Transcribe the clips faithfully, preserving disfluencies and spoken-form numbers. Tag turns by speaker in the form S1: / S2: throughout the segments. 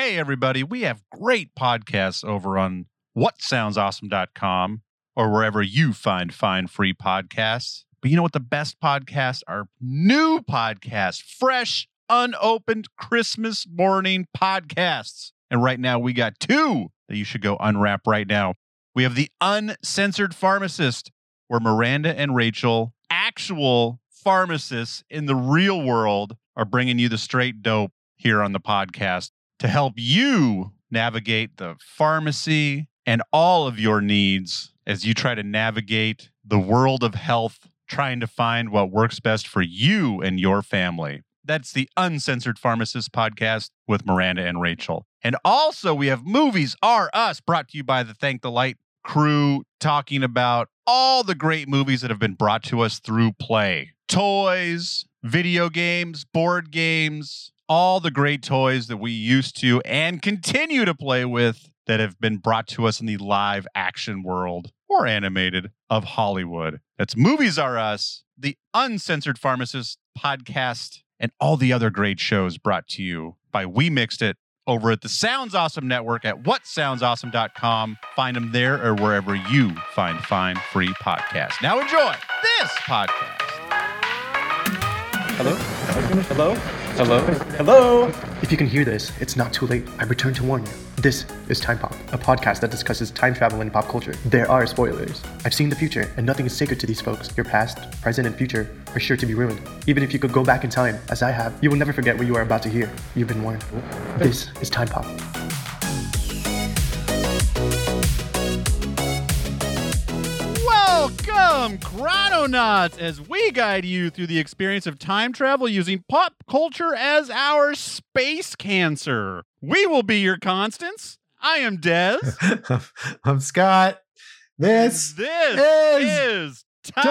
S1: Hey, everybody, we have great podcasts over on what sounds awesome dot com or wherever you find fine free podcasts. But you know what the best podcasts are? New podcasts, fresh, unopened Christmas morning podcasts. And right now we got two that you should go unwrap right now. We have the Uncensored Pharmacist, where Miranda and Rachel, actual pharmacists in the real world, are bringing you the straight dope here on the podcast to help you navigate the pharmacy and all of your needs as you try to navigate the world of health, trying to find what works best for you and your family. That's the Uncensored Pharmacist podcast with Miranda and Rachel. And also we have Movies Are Us, brought to you by the Thank the Light crew, talking about all the great movies that have been brought to us through play. Toys, video games, board games, all the great toys that we used to and continue to play with that have been brought to us in the live action world or animated of Hollywood. That's Movies Are Us, the Uncensored Pharmacist podcast, and all the other great shows brought to you by We Mixed It over at the Sounds Awesome Network at what sounds awesome dot com. Find them there or wherever you find fine free podcasts. Now enjoy this podcast.
S2: Hello? Hello? Hello? Hello?
S3: If you can hear this, it's not too late. I return to warn you. This is Time Pop, a podcast that discusses time travel and pop culture. There are spoilers. I've seen the future, and nothing is sacred to these folks. Your past, present, and future are sure to be ruined. Even if you could go back in time, as I have, you will never forget what you are about to hear. You've been warned. This is Time Pop.
S1: Welcome, Chrononauts, as we guide you through the experience of time travel using pop culture as our space cancer. We will be your constants. I am Des.
S2: I'm Scott. This,
S1: this
S2: is,
S1: is time,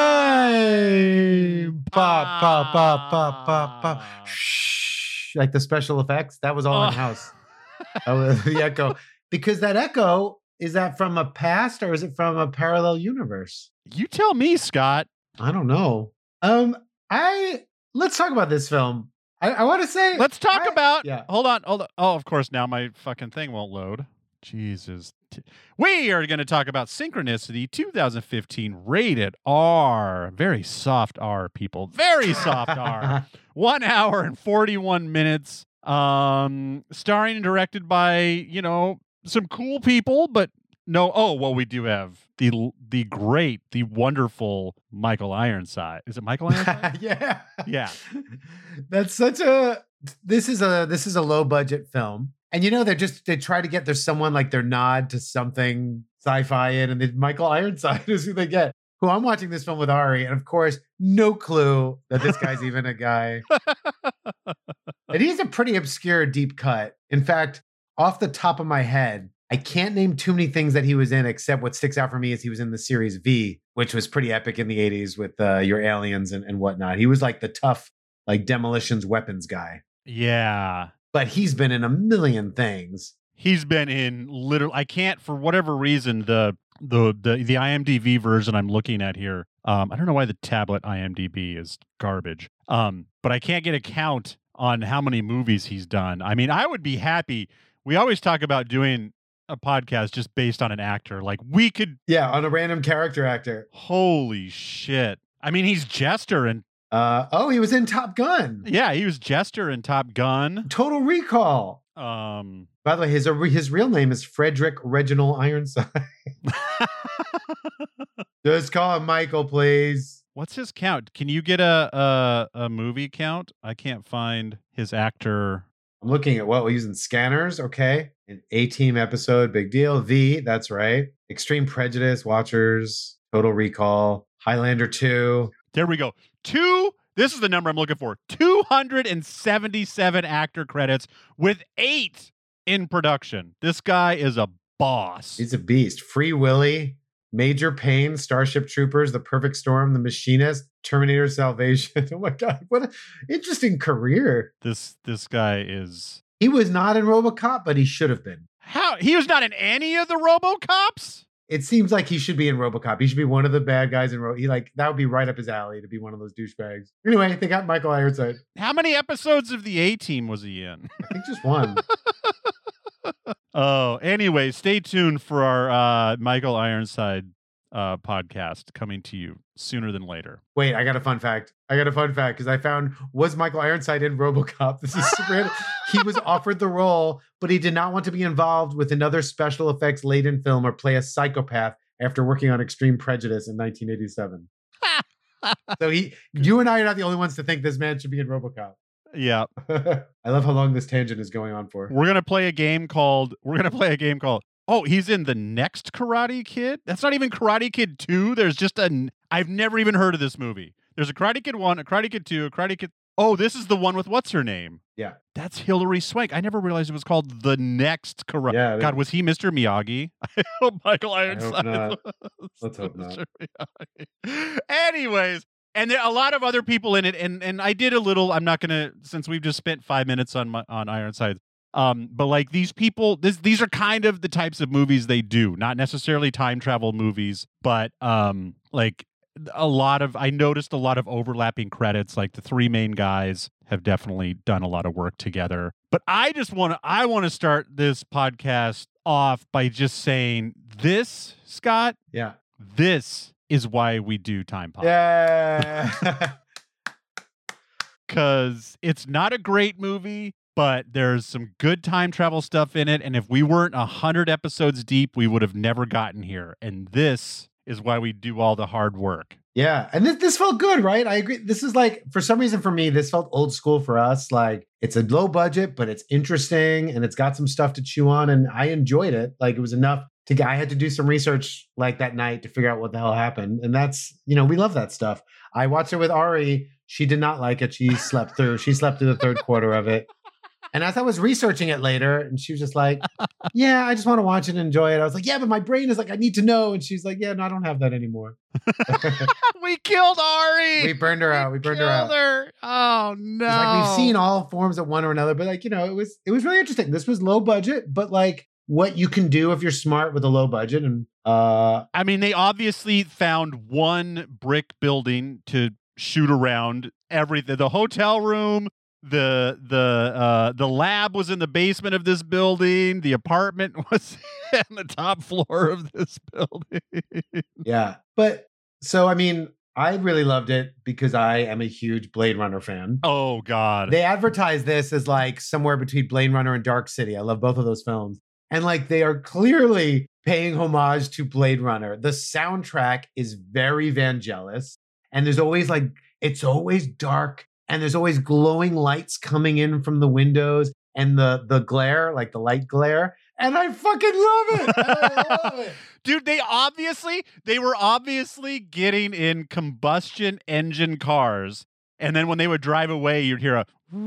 S2: time pop, pop, pop, pop, pop, pop. Shh, like the special effects. That was all
S1: Oh.
S2: in house. That was the echo, because that echo. Is that from a past or is it from a parallel universe?
S1: You tell me, Scott.
S2: I don't know. Um, I let's talk about this film. I, I want to say
S1: Let's talk
S2: I-
S1: about.
S2: yeah.
S1: Hold on. Hold on. Oh, of course. Now my fucking thing won't load. Jesus. We are going to talk about Synchronicity twenty fifteen rated R. Very soft R, people. Very soft R. One hour and forty-one minutes. Um, starring and directed by, you know, some cool people, but no. Oh, well, we do have the the great, the wonderful Michael Ironside. Is it Michael Ironside?
S2: yeah.
S1: Yeah.
S2: That's such a this is a this is a low budget film. And you know, they're just they try to get there's someone like their nod to something sci-fi in, and then Michael Ironside is who they get. Who I'm watching this film with Ari, and of course, no clue that this guy's even a guy. And he's a pretty obscure deep cut. In fact, off the top of my head, I can't name too many things that he was in, except what sticks out for me is he was in the series V, which was pretty epic in the eighties with uh, your aliens and, and whatnot. He was like the tough, like demolitions weapons guy.
S1: Yeah.
S2: But he's been in a million things.
S1: He's been in literally. I can't, for whatever reason, the the the the IMDb version I'm looking at here. Um, I don't know why the tablet IMDb is garbage. Um, but I can't get a count on how many movies he's done. I mean, I would be happy. We always talk about doing a podcast just based on an actor. Like we could.
S2: Yeah, on a random character actor.
S1: Holy shit! I mean, he's Jester and.
S2: Uh, oh, he was in Top Gun.
S1: Yeah, he was Jester in Top Gun.
S2: Total Recall.
S1: Um.
S2: By the way, his his real name is Frederick Reginald Ironside. Just call him Michael, please.
S1: What's his count? Can you get a, a a movie count? I can't find his actor.
S2: I'm looking at what we're using scanners. Okay, an A-Team episode, big deal. V, that's right. Extreme Prejudice, Watchers, Total Recall, Highlander two.
S1: There we go. Two. This is the number I'm looking for. two hundred seventy-seven actor credits with eight in production. This guy is a boss.
S2: He's a beast. Free Willy, Major Payne, Starship Troopers, The Perfect Storm, The Machinist, Terminator Salvation. Oh my God, what an interesting career.
S1: This this guy is.
S2: He was not in RoboCop, but he should have been.
S1: How he was not in any of the RoboCops?
S2: It seems like he should be in RoboCop. He should be one of the bad guys in Ro. He like that would be right up his alley to be one of those douchebags. Anyway, they got Michael Ironside.
S1: How many episodes of the A-Team was he in?
S2: I think just one.
S1: Oh, anyway, stay tuned for our uh, Michael Ironside uh, podcast coming to you sooner than later.
S2: Wait, I got a fun fact. I got a fun fact because I found was Michael Ironside in RoboCop. This is super random. He was offered the role, but he did not want to be involved with another special effects laden film or play a psychopath after working on Extreme Prejudice in nineteen eighty-seven. So he, you and I are not the only ones to think this man should be in RoboCop.
S1: Yeah.
S2: I love how long this tangent is going on for.
S1: We're going to play a game called, we're going to play a game called, oh, he's in the next Karate Kid? That's not even Karate Kid two. There's just a, I've never even heard of this movie. There's a Karate Kid one, a Karate Kid two, a Karate Kid, oh, this is the one with what's her name?
S2: Yeah.
S1: That's Hilary Swank. I never realized it was called The Next Karate.
S2: Yeah,
S1: God, was he Mister Miyagi? I hope Michael Ironside
S2: not.
S1: was
S2: Let's hope not.
S1: Mister Miyagi. Anyways, and there are a lot of other people in it, and and I did a little. I'm not gonna, since we've just spent five minutes on my, on Ironside. Um, but like these people, this these are kind of the types of movies they do. Not necessarily time travel movies, but um, like a lot of. I noticed a lot of overlapping credits. Like the three main guys have definitely done a lot of work together. But I just want to. I want to start this podcast off by just saying this, Scott.
S2: Yeah.
S1: This is why we do Time Pop.
S2: Yeah.
S1: Because it's not a great movie, but there's some good time travel stuff in it. And if we weren't one hundred episodes deep, we would have never gotten here. And this is why we do all the hard work.
S2: Yeah. And this, this felt good, right? I agree. This is like, for some reason for me, this felt old school for us. Like it's a low budget, but it's interesting and it's got some stuff to chew on. And I enjoyed it. Like it was enough to get, I had to do some research like that night to figure out what the hell happened. And that's, you know, we love that stuff. I watched it with Ari. She did not like it. She slept through. She slept through the third quarter of it. And as I was researching it later, and she was just like, yeah, I just want to watch it and enjoy it. I was like, yeah, but my brain is like, I need to know. And she's like, yeah, no, I don't have that anymore.
S1: We killed Ari.
S2: We burned her out. We burned her out.
S1: Her. Oh, no.
S2: It's like we've seen all forms of one or another, but like, you know, it was, it was really interesting. This was low budget, but like what you can do if you're smart with a low budget. And uh,
S1: I mean, they obviously found one brick building to shoot around everything. The hotel room, the the uh the lab was in the basement of this building, the apartment was on the top floor of this building.
S2: Yeah. But so I mean, I really loved it because I am a huge Blade Runner fan.
S1: Oh god.
S2: They advertise this as like somewhere between Blade Runner and Dark City. I love both of those films. And like they are clearly paying homage to Blade Runner. The soundtrack is very Vangelis, and there's always like it's always dark. And there's always glowing lights coming in from the windows and the the glare, like the light glare. And I fucking love it. I love it.
S1: Dude, they obviously, they were obviously getting in combustion engine cars. And then when they would drive away, you'd hear a...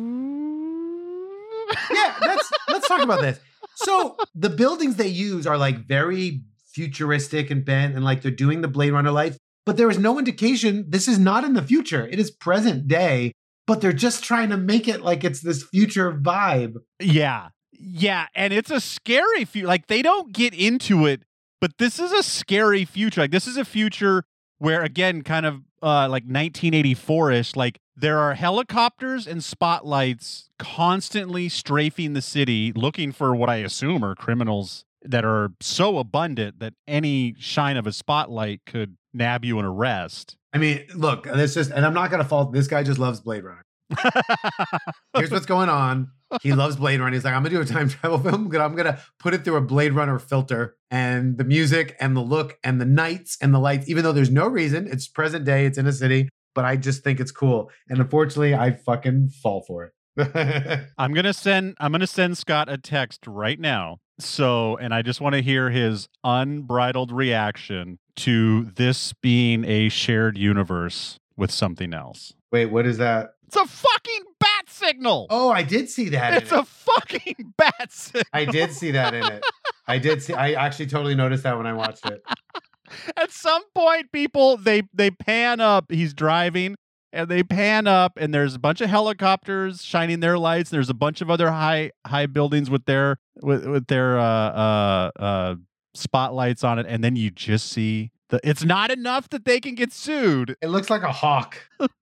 S2: Yeah, that's, let's talk about this. So the buildings they use are like very futuristic and bent and like they're doing the Blade Runner life. But there is no indication this is not in the future. It is present day. But they're just trying to make it like it's this future vibe.
S1: Yeah. Yeah. And it's a scary future. Like, they don't get into it, but this is a scary future. Like, this is a future where, again, kind of uh, like nineteen eighty-four-ish, like, there are helicopters and spotlights constantly strafing the city, looking for what I assume are criminals that are so abundant that any shine of a spotlight could nab you and arrest.
S2: I mean, look, this just, and I'm not going to fault, this guy just loves Blade Runner. Here's what's going on. He loves Blade Runner. He's like, I'm going to do a time travel film. I'm going to put it through a Blade Runner filter, and the music and the look and the nights and the lights, even though there's no reason, it's present day, it's in a city, but I just think it's cool. And unfortunately, I fucking fall for it.
S1: I'm going to send, I'm going to send Scott a text right now. So, and I just want to hear his unbridled reaction to this being a shared universe with something else.
S2: Wait, what is that?
S1: It's a fucking bat signal.
S2: Oh, I did see that.
S1: It's a
S2: it.
S1: fucking bat signal.
S2: I did see that in it. I did see, I actually totally noticed that when I watched it.
S1: At some point, people, they, they pan up, he's driving, and they pan up, and there's a bunch of helicopters shining their lights. There's a bunch of other high high buildings with their with, with their uh, uh, uh, spotlights on it, and then you just see the. It's not enough that they can get sued.
S2: It looks like a hawk.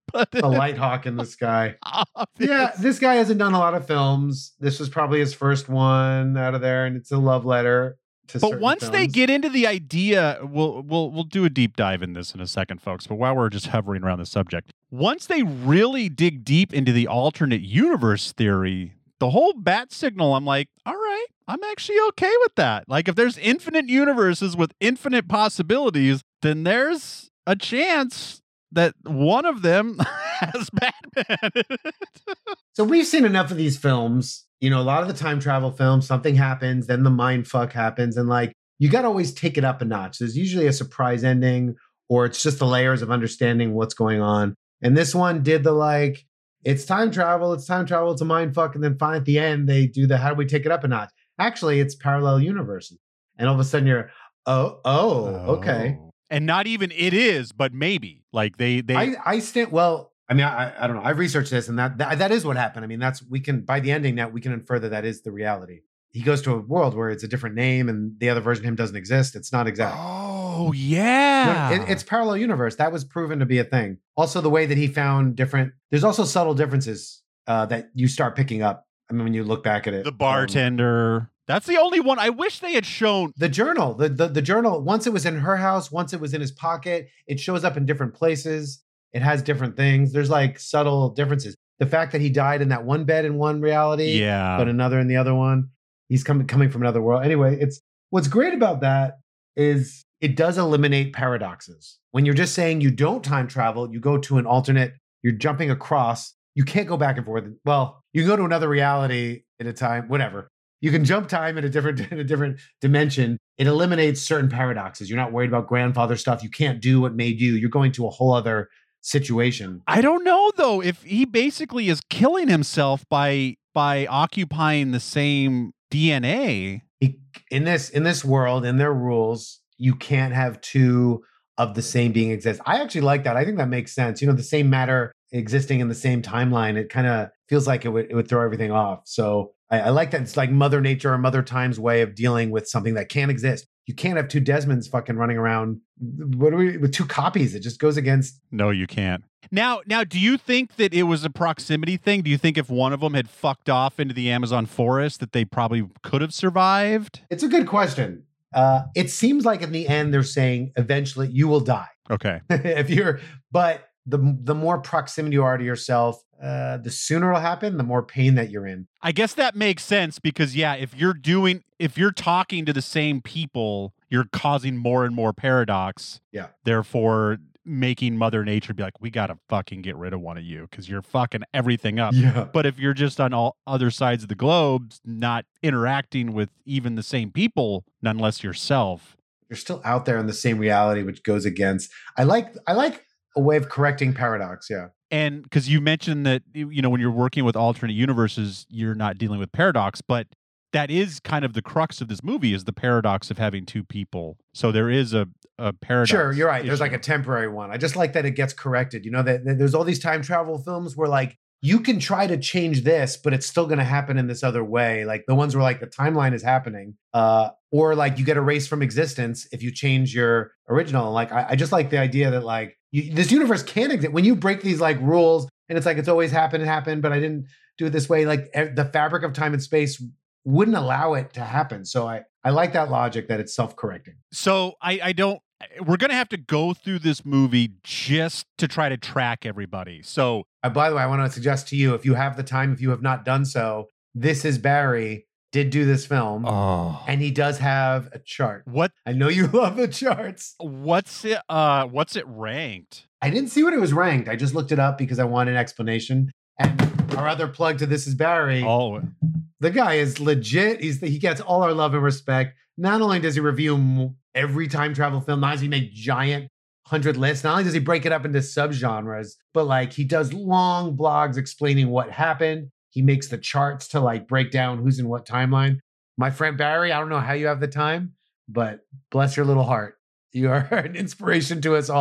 S1: but
S2: a light hawk in the sky.
S1: obvious.
S2: Yeah, this guy hasn't done a lot of films. This was probably his first one out of there, and it's a love letter to
S1: But
S2: certain
S1: once they
S2: films.
S1: get into the idea, we'll we'll we'll do a deep dive in this in a second, folks. But while we're just hovering around the subject, once they really dig deep into the alternate universe theory, the whole bat signal, I'm like, all right, I'm actually okay with that. Like, if there's infinite universes with infinite possibilities, then there's a chance that one of them has Batman in it.
S2: So we've seen enough of these films. You know, a lot of the time travel films, something happens, then the mind fuck happens, and like you got to always take it up a notch. There's usually a surprise ending, or it's just the layers of understanding what's going on. And this one did the like, it's time travel, it's time travel, it's a mind fuck, and then finally at the end they do the how do we take it up a notch? Actually, it's parallel universes, and all of a sudden you're oh oh, okay.
S1: Oh. And not even it is, but maybe like they they.
S2: I I stand well. I mean, I I don't know. I've researched this, and that, that that is what happened. I mean, that's we can by the ending now we can infer that that is the reality. He goes to a world where it's a different name, and the other version of him doesn't exist. It's not exact.
S1: Oh yeah,
S2: No, it, it's parallel universe. That was proven to be a thing. Also, the way that he found different. There's also subtle differences uh, that you start picking up. I mean, when you look back at it,
S1: the
S2: Um,
S1: bartender. That's the only one. I wish they had shown.
S2: the journal, the, the the journal. Once it was in her house, once it was in his pocket. It shows up in different places. It has different things. There's like subtle differences. The fact that he died in that one bed in one reality,
S1: Yeah.
S2: but another in the other one. He's coming coming from another world. Anyway, it's what's great about that is it does eliminate paradoxes. When you're just saying you don't time travel, you go to an alternate, you're jumping across, you can't go back and forth. Well, you can go to another reality at a time, whatever. You can jump time in a different in a different dimension. It eliminates certain paradoxes. You're not worried about grandfather stuff. You can't do what made you. You're going to a whole other situation.
S1: I don't know though if he basically is killing himself by by occupying the same D N A.
S2: He, in this in this world, in their rules, you can't have two of the same being exist. I actually like that. I think that makes sense. You know, the same matter existing in the same timeline. It kind of feels like it would it would throw everything off. So I, I like that. It's like Mother Nature or Mother Time's way of dealing with something that can't exist. You can't have two Desmonds fucking running around. What are we with two copies? It just goes against.
S1: No, you can't. Now, now, do you think that it was a proximity thing? Do you think if one of them had fucked off into the Amazon forest that they probably could have survived?
S2: It's a good question. Uh, it seems like in the end they're saying eventually you will die
S1: Okay.
S2: if you're. But the the more proximity you are to yourself, uh, the sooner it'll happen. The more pain that you're in.
S1: I guess that makes sense because yeah, if you're doing if you're talking to the same people, you're causing more and more paradox.
S2: Yeah.
S1: Therefore, making Mother Nature be like, we gotta fucking get rid of one of you because you're fucking everything up.
S2: Yeah.
S1: But if you're just on all other sides of the globe, not interacting with even the same people, nonetheless yourself.
S2: You're still out there in the same reality, which goes against. I like. I like a way of correcting paradox. Yeah.
S1: And because you mentioned that, you know, when you're working with alternate universes, you're not dealing with paradox, but that is kind of the crux of this movie is the paradox of having two people. So there is a, a paradox.
S2: Sure, you're right. There's
S1: issue.
S2: like a temporary one. I just like that it gets corrected. You know, that, that there's all these time travel films where like you can try to change this, but it's still going to happen in this other way. Like the ones where like the timeline is happening, uh, or like you get erased from existence if you change your original. Like I, I just like the idea that like you, this universe can exist when you break these like rules, and it's like it's always happened and happened, but I didn't do it this way. Like e- the fabric of time and space wouldn't allow it to happen. So I I like that logic that it's self-correcting.
S1: So I, I don't, we're going to have to go through this movie just to try to track everybody. So,
S2: Uh, by the way, I want to suggest to you, if you have the time, if you have not done so, This Is Barry did do this film,
S1: oh,
S2: and he does have a chart.
S1: what,
S2: I know you love the charts.
S1: what's it, uh, what's it ranked?
S2: I didn't see what it was ranked. I just looked it up because I want an explanation. And our other plug to This Is Barry,
S1: Oh,
S2: the guy is legit. He's he gets all our love and respect. Not only does he review m- every time travel film, not only does he make giant hundred lists, not only does he break it up into subgenres, but like he does long blogs explaining what happened. He makes the charts to like break down who's in what timeline. My friend Barry, I don't know how you have the time, but bless your little heart. You are an inspiration to us all.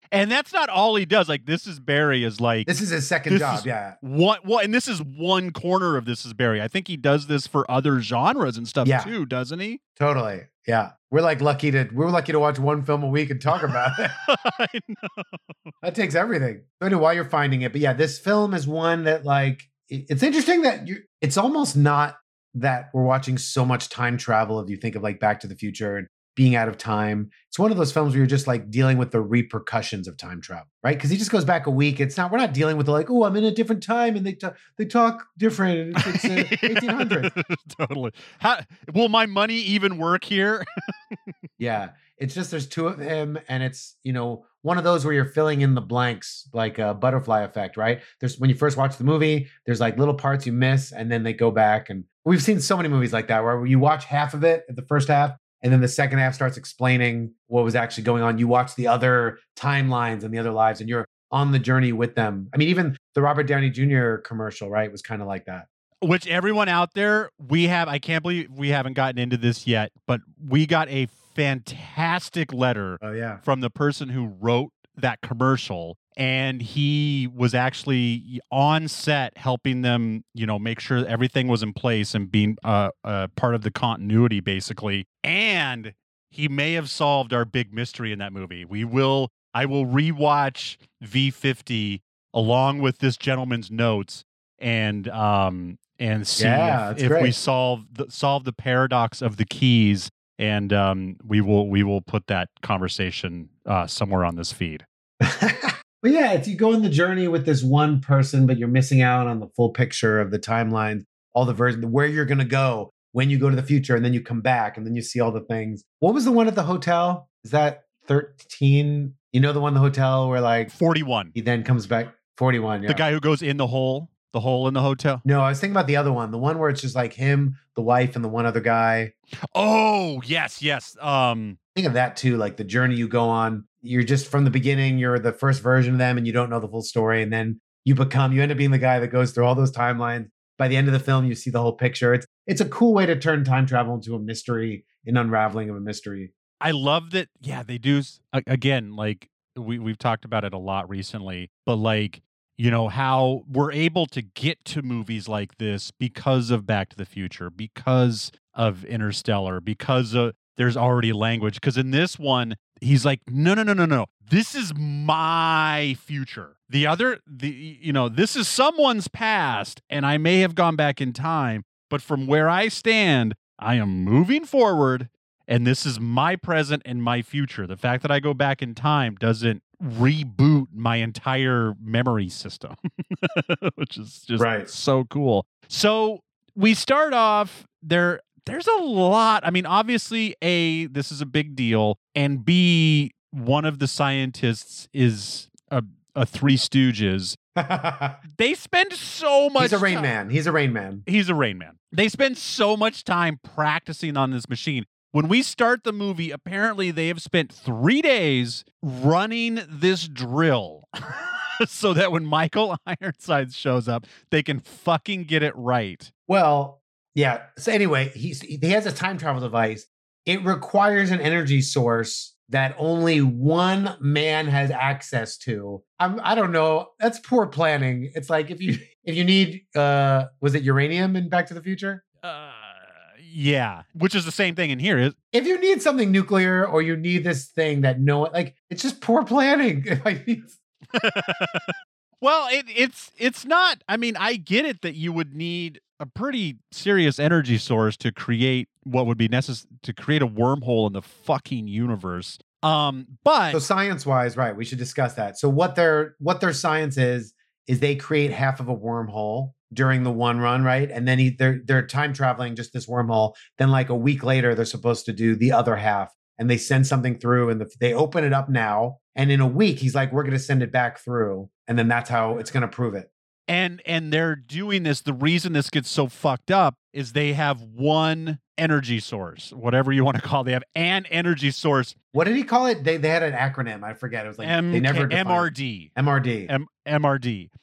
S1: And that's not all he does. Like, This Is Barry is like
S2: This is his second
S1: this
S2: job,
S1: is
S2: yeah.
S1: What well, and this is one corner of This Is Barry. I think he does this for other genres and stuff
S2: Yeah.
S1: too, doesn't he?
S2: Totally. Yeah. We're like lucky to we're lucky to watch one film a week and talk about it.
S1: I know.
S2: That takes everything. I don't know why you're finding it, but yeah, this film is one that like it- it's interesting that you it's almost not that we're watching so much time travel if you think of like Back to the Future and being out of time. It's one of those films where you're just like dealing with the repercussions of time travel, right? Because he just goes back a week. It's not, we're not dealing with the like, oh, I'm in a different time and they talk, they talk different. It's, it's uh, eighteen hundred.
S1: Totally. How, will my money even work here?
S2: Yeah. It's just, there's two of him and it's, you know, one of those where you're filling in the blanks, like a butterfly effect, right? There's, when you first watch the movie, there's like little parts you miss and then they go back. And we've seen so many movies like that where you watch half of it at the first half, and then the second half starts explaining what was actually going on. You watch the other timelines and the other lives, and you're on the journey with them. I mean, even the Robert Downey Junior commercial, right, was kind of like that.
S1: Which everyone out there, we have, I can't believe we haven't gotten into this yet, but we got a fantastic letter
S2: Oh, yeah.
S1: from the person who wrote that commercial. And he was actually on set helping them, you know, make sure everything was in place and being uh, uh, part of the continuity, basically. And he may have solved our big mystery in that movie. We will, I will rewatch V fifty along with this gentleman's notes and um and see
S2: Yeah,
S1: if,
S2: that's
S1: if we
S2: great.
S1: solve the, solve the paradox of the keys. And um, we will we will put that conversation uh, somewhere on this feed.
S2: But yeah, it's you go on the journey with this one person, but you're missing out on the full picture of the timeline, all the versions, where you're going to go when you go to the future, and then you come back, and then you see all the things. What was the one at the hotel? Is that thirteen? You know the one in the hotel where like
S1: forty-one.
S2: he then comes back? forty-one, yeah.
S1: The guy who goes in the hole, the hole in the hotel.
S2: No, I was thinking about the other one, the one where it's just like him, the wife, and the one other guy.
S1: Oh, yes, yes. Um,
S2: Think of that too, like the journey you go on. You're just from the beginning, you're the first version of them and you don't know the full story. And then you become, you end up being the guy that goes through all those timelines. By the end of the film, you see the whole picture. It's it's a cool way to turn time travel into a mystery, an unraveling of a mystery.
S1: I love that. Yeah, they do. s- a- Again, like we, we've talked about it a lot recently, but like, you know, how we're able to get to movies like this because of Back to the Future, because of Interstellar, because of, there's already language. Because in this one, he's like, no, no, no, no, no. This is my future. The other, the you know, this is someone's past, and I may have gone back in time, but from where I stand, I am moving forward, and this is my present and my future. The fact that I go back in time doesn't reboot my entire memory system, which is just
S2: Right.
S1: so cool. So we start off there. There's a lot. I mean, obviously, A, this is a big deal, and B, one of the scientists is a, a Three Stooges. They spend so much
S2: He's a Rain
S1: ti-
S2: Man. He's a Rain Man.
S1: He's a Rain Man. They spend so much time practicing on this machine. When we start the movie, apparently they have spent three days running this drill so that when Michael Ironside shows up, they can fucking get it right.
S2: Well, yeah. So anyway, he's he has a time travel device. It requires an energy source that only one man has access to. I'm, I don't know. That's poor planning. It's like if you if you need uh was it uranium in Back to the Future?
S1: Uh, yeah, which is the same thing in here. Is
S2: If you need something nuclear or you need this thing that no like it's just poor planning. Like, it's-
S1: well, it, it's it's not. I mean, I get it that you would need a pretty serious energy source to create what would be necessary to create a wormhole in the fucking universe. Um, but
S2: So science wise, right? We should discuss that. So what their what their science is is they create half of a wormhole during the one run, right? And then he, they're they're time traveling just this wormhole. Then like a week later, they're supposed to do the other half, and they send something through, and the, they open it up now. And in a week, he's like, "We're going to send it back through," and then that's how it's going to prove it.
S1: and and they're doing this. The reason this gets so fucked up is they have one energy source, whatever you want to call it. They have an energy source.
S2: What did he call it? They they had an acronym. I forget. It was like
S1: M-
S2: they never
S1: M
S2: defined
S1: R
S2: it.
S1: D.
S2: M R D.
S1: M- MRD.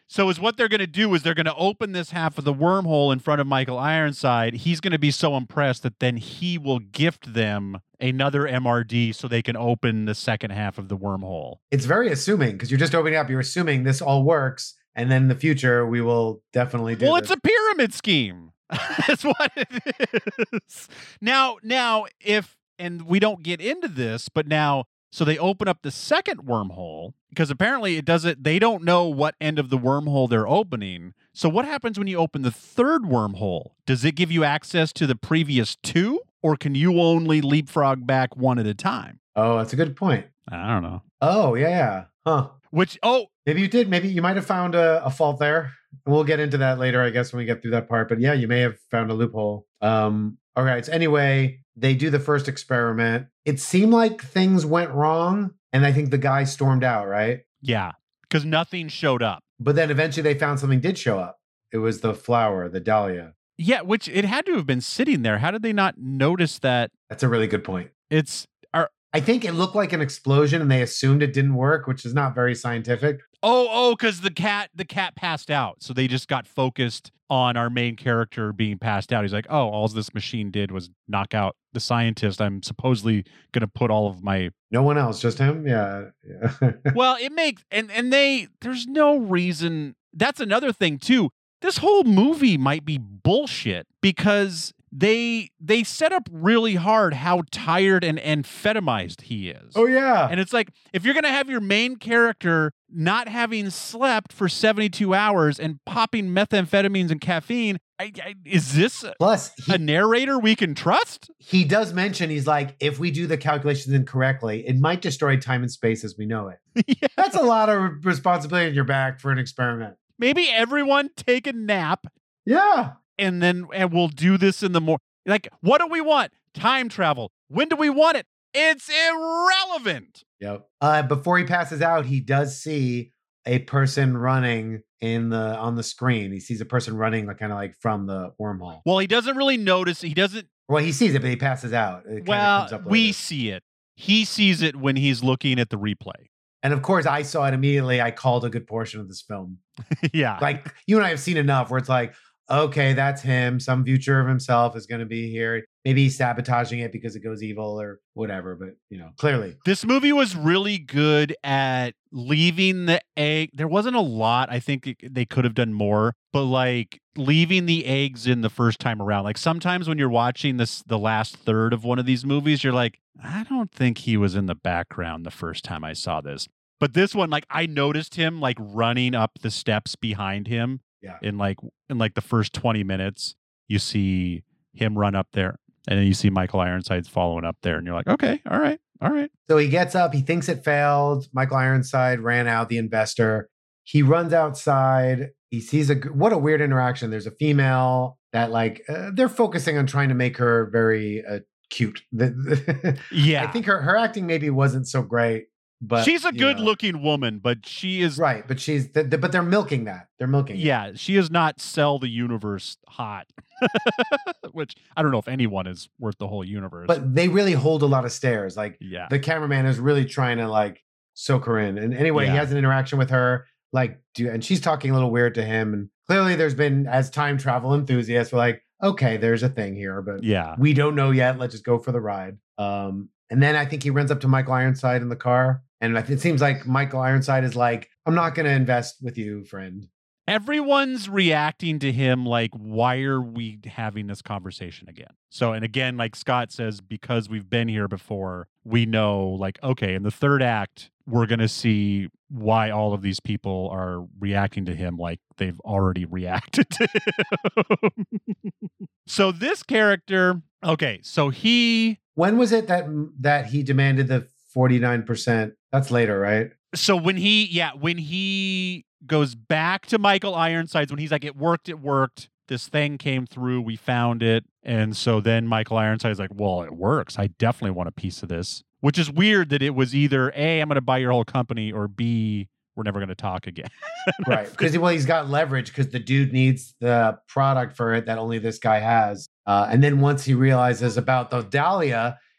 S1: So is what they're going to do is they're going to open this half of the wormhole in front of Michael Ironside. He's going to be so impressed that then he will gift them another M R D so they can open the second half of the wormhole.
S2: It's very assuming because you're just opening up. You're assuming this all works. And then in the future, we will definitely do
S1: Well,
S2: this.
S1: it's a pyramid scheme. That's what it is. Now, now, if, and we don't get into this, but now, so they open up the second wormhole because apparently it doesn't, they don't know what end of the wormhole they're opening. So what happens when you open the third wormhole? Does it give you access to the previous two, or can you only leapfrog back one at a time?
S2: Oh, that's a good point.
S1: I don't know.
S2: Oh, yeah, yeah. Huh.
S1: Which, oh,
S2: Maybe you did. Maybe you might have found a, a fault there. We'll get into that later, I guess, when we get through that part. But yeah, you may have found a loophole. Um, all right. So anyway, they do the first experiment. It seemed like things went wrong. And I think the guy stormed out, right?
S1: yeah, because nothing showed up.
S2: But then eventually they found something did show up. It was the flower, the dahlia.
S1: Yeah, which it had to have been sitting there. How did they not notice that?
S2: That's a really good point.
S1: It's are
S2: I think it looked like an explosion and they assumed it didn't work, which is not very scientific.
S1: oh oh because the cat the cat passed out, so they just got focused on our main character being passed out. He's like, oh, all this machine did was knock out the scientist. I'm supposedly going to put all of my
S2: No one else, just him. Yeah. yeah.
S1: well, it makes and and they there's no reason. That's another thing too. This whole movie might be bullshit because they they set up really hard how tired and amphetamized he is.
S2: Oh, yeah.
S1: And it's like, if you're going to have your main character not having slept for seventy-two hours and popping methamphetamines and caffeine, I, I, is this
S2: Plus, he,
S1: a narrator we can trust?
S2: he does mention, he's like, if we do the calculations incorrectly, it might destroy time and space as we know it.
S1: Yeah.
S2: That's a lot of responsibility on your back for an experiment.
S1: Maybe everyone take a nap
S2: Yeah.
S1: and then and we'll do this in the morning. Like, what do we want? Time travel. When do we want it? It's irrelevant.
S2: Yep. Uh, before he passes out, he does see a person running in the on the screen. He sees a person running, like kind of like from the wormhole.
S1: Well, he doesn't really notice. He doesn't.
S2: Well, he sees it, but he passes out. It kinda
S1: Well,
S2: comes up
S1: we
S2: later.
S1: see it. He sees it when he's looking at the replay.
S2: And of course, I saw it immediately. I called a good portion of this film.
S1: Yeah.
S2: Like you and I have seen enough where it's like, okay, that's him. Some future of himself is going to be here. Maybe he's sabotaging it because it goes evil or whatever. But, you know, clearly.
S1: This movie was really good at leaving the egg. There wasn't a lot. I think it- they could have done more, but like leaving the eggs in the first time around. Like sometimes when you're watching this, the last third of one of these movies, you're like, I don't think he was in the background the first time I saw this. But this one, like I noticed him like running up the steps behind him.
S2: Yeah.
S1: In like in like the first twenty minutes, you see him run up there, and then you see Michael Ironside's following up there, and you're like, okay, all right, all right.
S2: So he gets up. He thinks it failed. Michael Ironside ran out, the investor. He runs outside. He sees a, what a weird interaction. There's a female that like, uh, they're focusing on trying to make her very uh, cute.
S1: Yeah.
S2: I think her, her acting maybe wasn't so great. But
S1: she's a
S2: you
S1: good
S2: know.
S1: looking woman, but she is
S2: Right, but she's th- th- but they're milking that. They're milking it.
S1: yeah, she is not sell the universe hot. Which I don't know if anyone is worth the whole universe.
S2: But they really hold a lot of stares. Like
S1: yeah.
S2: the cameraman is really trying to like soak her in. And anyway, he
S1: Yeah.
S2: has an interaction with her, like do and she's talking a little weird to him. And clearly there's been, as time travel enthusiasts, we're like, okay, there's a thing here, but
S1: Yeah.
S2: we don't know yet. Let's just go for the ride. Um, and then I think he runs up to Michael Ironside in the car. And it seems like Michael Ironside is like, I'm not going to invest with you, friend.
S1: Everyone's reacting to him like, why are we having this conversation again? So, and again, like Scott says, because we've been here before, we know, like, okay, in the third act, we're going to see why all of these people are reacting to him like they've already reacted to him. So, this character, okay, so he.
S2: When was it that that he demanded the forty-nine percent? That's later, right?
S1: So, when he, yeah, when he goes back to Michael Ironside's, when he's like, it worked, it worked. This thing came through, we found it. And so then Michael Ironside's like, well, it works. I definitely want a piece of this. Which is weird that it was either A, I'm going to buy your whole company, or B, we're never going to talk again.
S2: Right. Because well, he's got leverage because the dude needs the product for it that only this guy has. Uh, and then once he realizes about the Dahlia,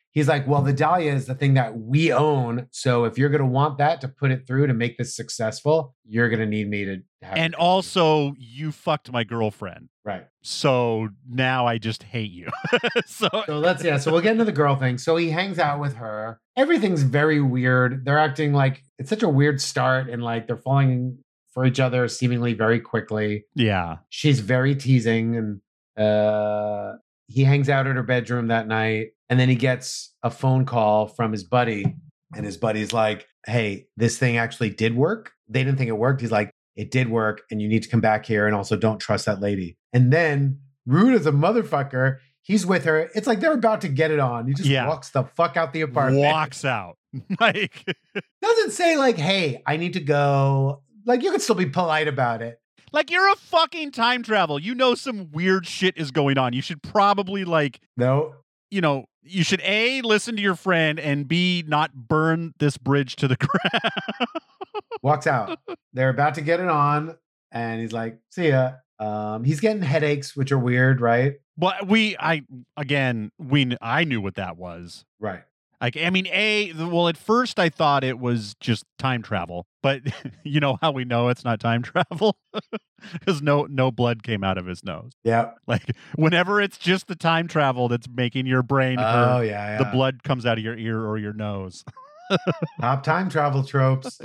S2: he's like, well, the Dahlia is the thing that we own. So if you're going to want that to put it through to make this successful, you're going to need me to have
S1: And
S2: it.
S1: also, you fucked my girlfriend.
S2: Right.
S1: So now I just hate you. so,
S2: So let's, yeah. So we'll get into the girl thing. So he hangs out with her. Everything's very weird. They're acting like it's such a weird start and like they're falling for each other seemingly very quickly.
S1: yeah.
S2: She's very teasing and uh, he hangs out at her bedroom that night. And then he gets a phone call from his buddy. And his buddy's like, hey, this thing actually did work. They didn't think it worked. He's like, it did work. And you need to come back here. And also don't trust that lady. And then rude as a motherfucker, he's with her. It's like they're about to get it on. He just
S1: Yeah.
S2: walks the fuck out the apartment.
S1: Walks out. like,
S2: Doesn't say like, hey, I need to go. Like you could still be polite about it.
S1: like you're a fucking time travel. You know some weird shit is going on. You should probably like,
S2: No.
S1: you know, you should A, listen to your friend, and B, not burn this bridge to the ground.
S2: Walks out. They're about to get it on. And he's like, see ya. Um, he's getting headaches, which are weird, right?
S1: But we, I, again, we, kn- I knew what that was.
S2: Right.
S1: Like, I mean, A, the- well, at first I thought it was just time travel, but you know how we know it's not time travel? Because no, no blood came out of his nose.
S2: Yeah.
S1: Like, whenever it's just the time travel that's making your brain
S2: Oh,
S1: hurt,
S2: yeah, yeah.
S1: the blood comes out of your ear or your nose.
S2: Top time travel tropes.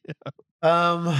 S2: Um,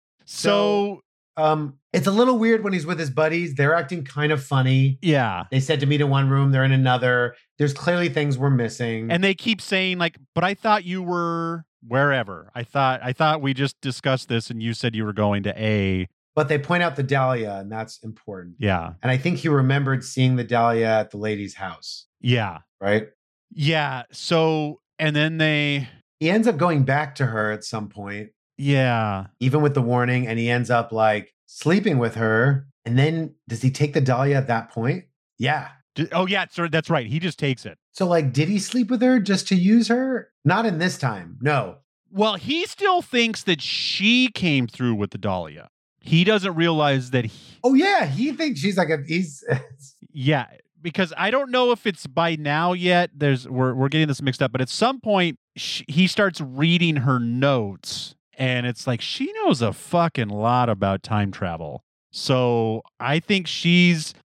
S1: So,
S2: um, it's a little weird when he's with his buddies. They're acting kind of funny.
S1: yeah.
S2: They said to meet in one room, they're in another. There's clearly things we're missing.
S1: And they keep saying like, but I thought you were wherever. I thought I thought we just discussed this and you said you were going to A.
S2: but they point out the Dahlia, and that's important.
S1: Yeah.
S2: And I think he remembered seeing the Dahlia at the lady's house,
S1: Yeah.
S2: right?
S1: Yeah. So and then they
S2: He ends up going back to her at some point,
S1: yeah.
S2: even with the warning, and he ends up like sleeping with her. And then does he take the Dahlia at that point? Yeah.
S1: D- Oh yeah, sir, that's right. He just takes it.
S2: So like, did he sleep with her just to use her? Not in this time. No.
S1: Well, he still thinks that she came through with the Dahlia. He doesn't realize that he,
S2: Oh yeah, he thinks she's like a he's
S1: yeah, because I don't know if it's by now yet. There's we're we're getting this mixed up, but at some point sh he starts reading her notes, and it's like she knows a fucking lot about time travel. So I think she's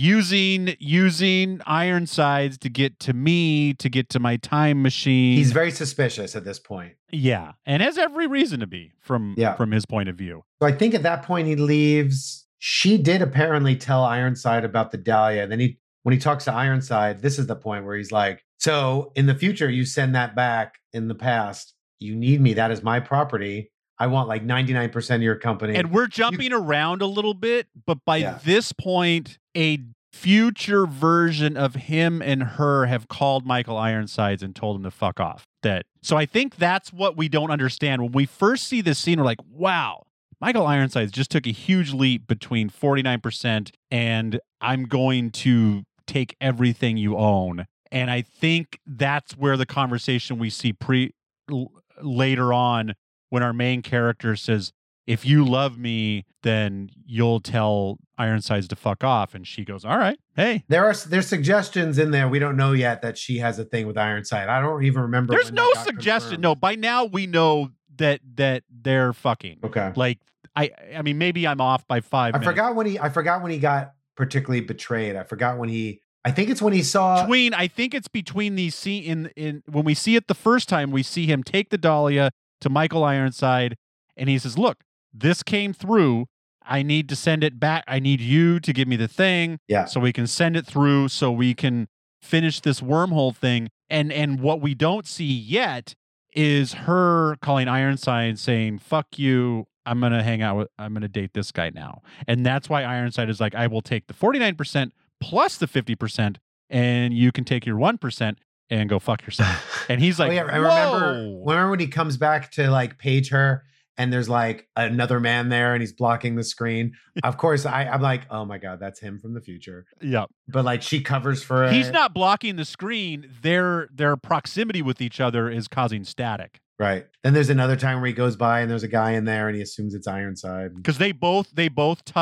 S1: using using Ironsides to get to me, to get to my time machine.
S2: he's very suspicious at this point.
S1: yeah, and has every reason to be from
S2: Yeah.
S1: from his point of view.
S2: So I think at that point he leaves. She did apparently tell Ironside about the Dahlia. And then he when he talks to Ironside, this is the point where he's like, so in the future, you send that back. In the past, you need me. That is my property. I want like ninety-nine percent of your company.
S1: And we're jumping around a little bit, but by
S2: Yeah.
S1: this point, a future version of him and her have called Michael Ironsides and told him to fuck off. That so I think that's what we don't understand. When we first see this scene, we're like, wow, Michael Ironsides just took a huge leap between forty-nine percent and I'm going to take everything you own. And I think that's where the conversation we see pre l- later on when our main character says, if you love me, then you'll tell Ironsides to fuck off. And she goes, all right, hey.
S2: there are there's suggestions in there. We don't know yet that she has a thing with Ironside. I don't even remember.
S1: There's
S2: when
S1: no
S2: that got
S1: suggestion.
S2: confirmed.
S1: No, by now we know that that they're fucking.
S2: Okay.
S1: Like, I I mean, maybe I'm off by five
S2: I
S1: minutes.
S2: forgot when he I forgot when he got particularly betrayed. I forgot when he I think it's when he saw
S1: Between, I think it's between these scene in in when we see it the first time, we see him take the Dahlia to Michael Ironside, and he says, "Look, this came through. I need to send it back. I need you to give me the thing,
S2: Yeah.
S1: so we can send it through, so we can finish this wormhole thing." And and what we don't see yet is her calling Ironside saying, "Fuck you. I'm gonna hang out with. I'm gonna date this guy now." And that's why Ironside is like, "I will take the forty-nine percent plus the fifty percent, and you can take your one percent and go fuck yourself." And he's like,
S2: oh yeah, I remember.
S1: "Whoa."
S2: Remember when he comes back to like page her, and there's like another man there, and he's blocking the screen. Of course, I, I'm like, oh my god, that's him from the future.
S1: Yeah.
S2: But like, she covers for
S1: He's
S2: it.
S1: not blocking the screen. Their their proximity with each other is causing static.
S2: Right. Then there's another time where he goes by, and there's a guy in there, and he assumes it's Ironside.
S1: Because they both they both touch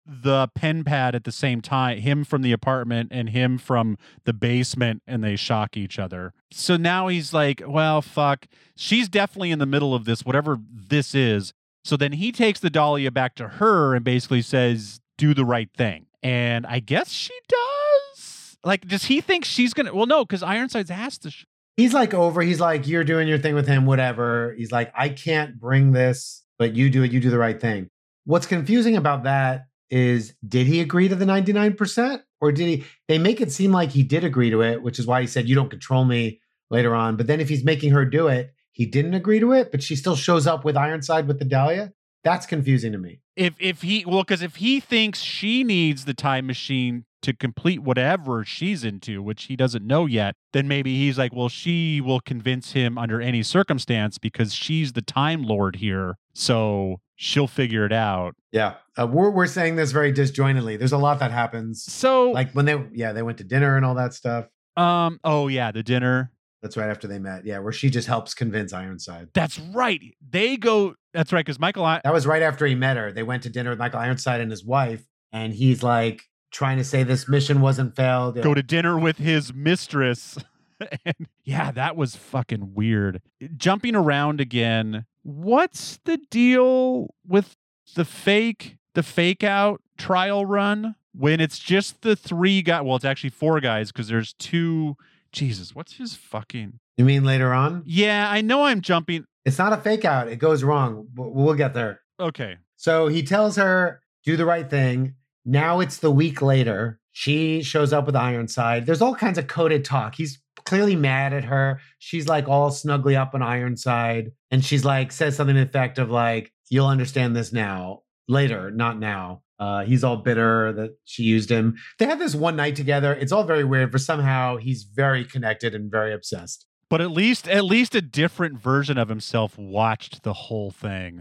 S1: the pen pad at the same time, him from the apartment and him from the basement, and they shock each other. So now he's like, well, fuck. She's definitely in the middle of this, whatever this is. So then he takes the Dahlia back to her and basically says, do the right thing. And I guess she does. Like, does he think she's going to? Well, no, because Ironside's asked to. Sh-
S2: He's like over. He's like, you're doing your thing with him, whatever. He's like, I can't bring this, but you do it. You do the right thing. What's confusing about that is, did he agree to the ninety-nine percent? Or did he? They make it seem like he did agree to it, which is why he said, you don't control me later on. But then if he's making her do it, he didn't agree to it, but she still shows up with Ironside with the Dahlia. That's confusing to me.
S1: If if he well, because if he thinks she needs the time machine to complete whatever she's into, which he doesn't know yet, then maybe he's like, well, she will convince him under any circumstance because she's the Time Lord here, so she'll figure it out.
S2: Yeah, uh, we're we're saying this very disjointedly. There's a lot that happens.
S1: So,
S2: like when they yeah they went to dinner and all that stuff.
S1: Um. Oh yeah, the dinner.
S2: That's right after they met. Yeah, where she just helps convince Ironside.
S1: That's right. They go. That's right, because Michael. I-
S2: that was right after he met her. They went to dinner with Michael Ironside and his wife, and he's like trying to say this mission wasn't failed.
S1: Go to dinner with his mistress. And yeah, that was fucking weird. Jumping around again. What's the deal with the fake, the fake out trial run when it's just the three guys? Well, it's actually four guys because there's two. Jesus, what's his fucking?
S2: You mean later on?
S1: Yeah, I know I'm jumping.
S2: It's not a fake out. It goes wrong. We'll get there.
S1: Okay.
S2: So he tells her, do the right thing. Now it's the week later. She shows up with Ironside. There's all kinds of coded talk. He's clearly mad at her. She's like all snugly up on Ironside. And she's like, says something to the effect of like, you'll understand this now, later, not now. Uh, he's all bitter that she used him. They have this one night together. It's all very weird, but somehow he's very connected and very obsessed.
S1: But at least, at least a different version of himself watched the whole thing.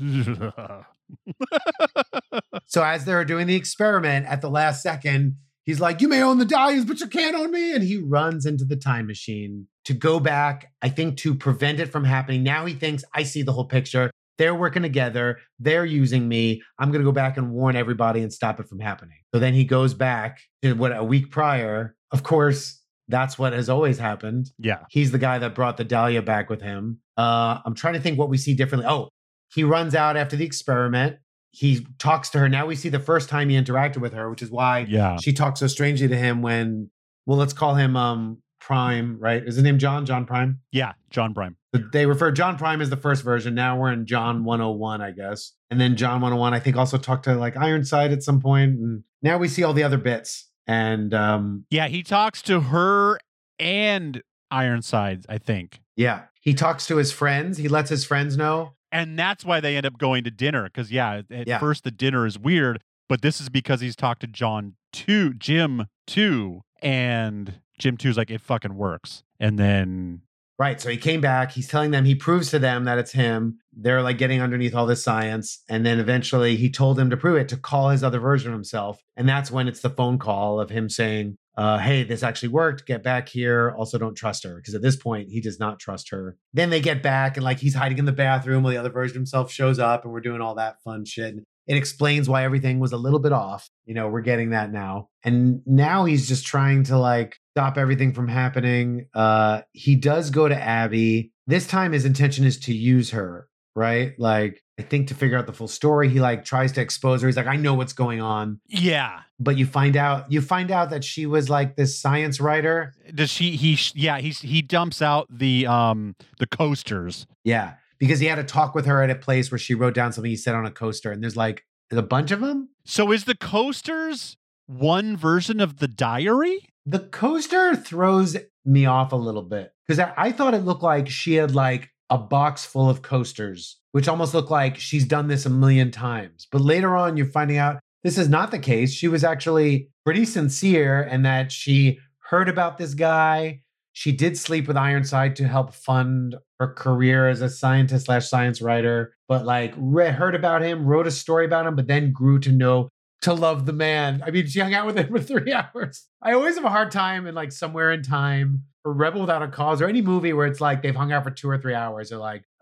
S2: So as they're doing the experiment at the last second, he's like, you may own the Dahlias, but you can't own me. And he runs into the time machine to go back, I think, to prevent it from happening. Now he thinks, I see the whole picture. They're working together. They're using me. I'm going to go back and warn everybody and stop it from happening. So then he goes back to what a week prior. Of course, that's what has always happened.
S1: Yeah.
S2: He's the guy that brought the Dahlia back with him. Uh, I'm trying to think what we see differently. Oh, he runs out after the experiment. He talks to her. Now we see the first time he interacted with her, which is why
S1: yeah.
S2: she talks so strangely to him when, well, let's call him um, Prime, right? Is his name John? John Prime?
S1: Yeah, John Prime.
S2: They refer John Prime as the first version. Now we're in John one oh one, I guess. And then John one oh one, I think, also talked to like Ironside at some point. And now we see all the other bits. And um,
S1: yeah, he talks to her and Ironside, I think.
S2: Yeah, he talks to his friends. He lets his friends know.
S1: And that's why they end up going to dinner. Because, yeah, at
S2: yeah.
S1: first the dinner is weird. But this is because he's talked to John too, Jim too. And Jim two's like, it fucking works. And then...
S2: Right. So he came back. He's telling them, he proves to them that it's him. They're like getting underneath all this science. And then eventually he told him to prove it, to call his other version of himself. And that's when it's the phone call of him saying, uh, hey, this actually worked. Get back here. Also, don't trust her. Because at this point, he does not trust her. Then they get back and like he's hiding in the bathroom while the other version of himself shows up and we're doing all that fun shit. It explains why everything was a little bit off. You know, we're getting that now. And now he's just trying to like stop everything from happening. Uh, he does go to Abby. This time his intention is to use her, right? Like, I think to figure out the full story, he like tries to expose her. He's like, I know what's going on.
S1: Yeah.
S2: But you find out, you find out that she was like this science writer.
S1: Does she, he, yeah, he's, he dumps out the, um, the coasters.
S2: Yeah. Because he had to talk with her at a place where she wrote down something he said on a coaster. And there's like there's a bunch of them.
S1: So is the coasters one version of the diary?
S2: The coaster throws me off a little bit because I, I thought it looked like she had like a box full of coasters, which almost looked like she's done this a million times. But later on, you're finding out this is not the case. She was actually pretty sincere and that she heard about this guy. She did sleep with Ironside to help fund her career as a scientist slash science writer, but like re- heard about him, wrote a story about him, but then grew to know, to love the man. I mean, she hung out with him for three hours. I always have a hard time in like Somewhere in Time or Rebel Without a Cause or any movie where it's like they've hung out for two or three hours. They're like,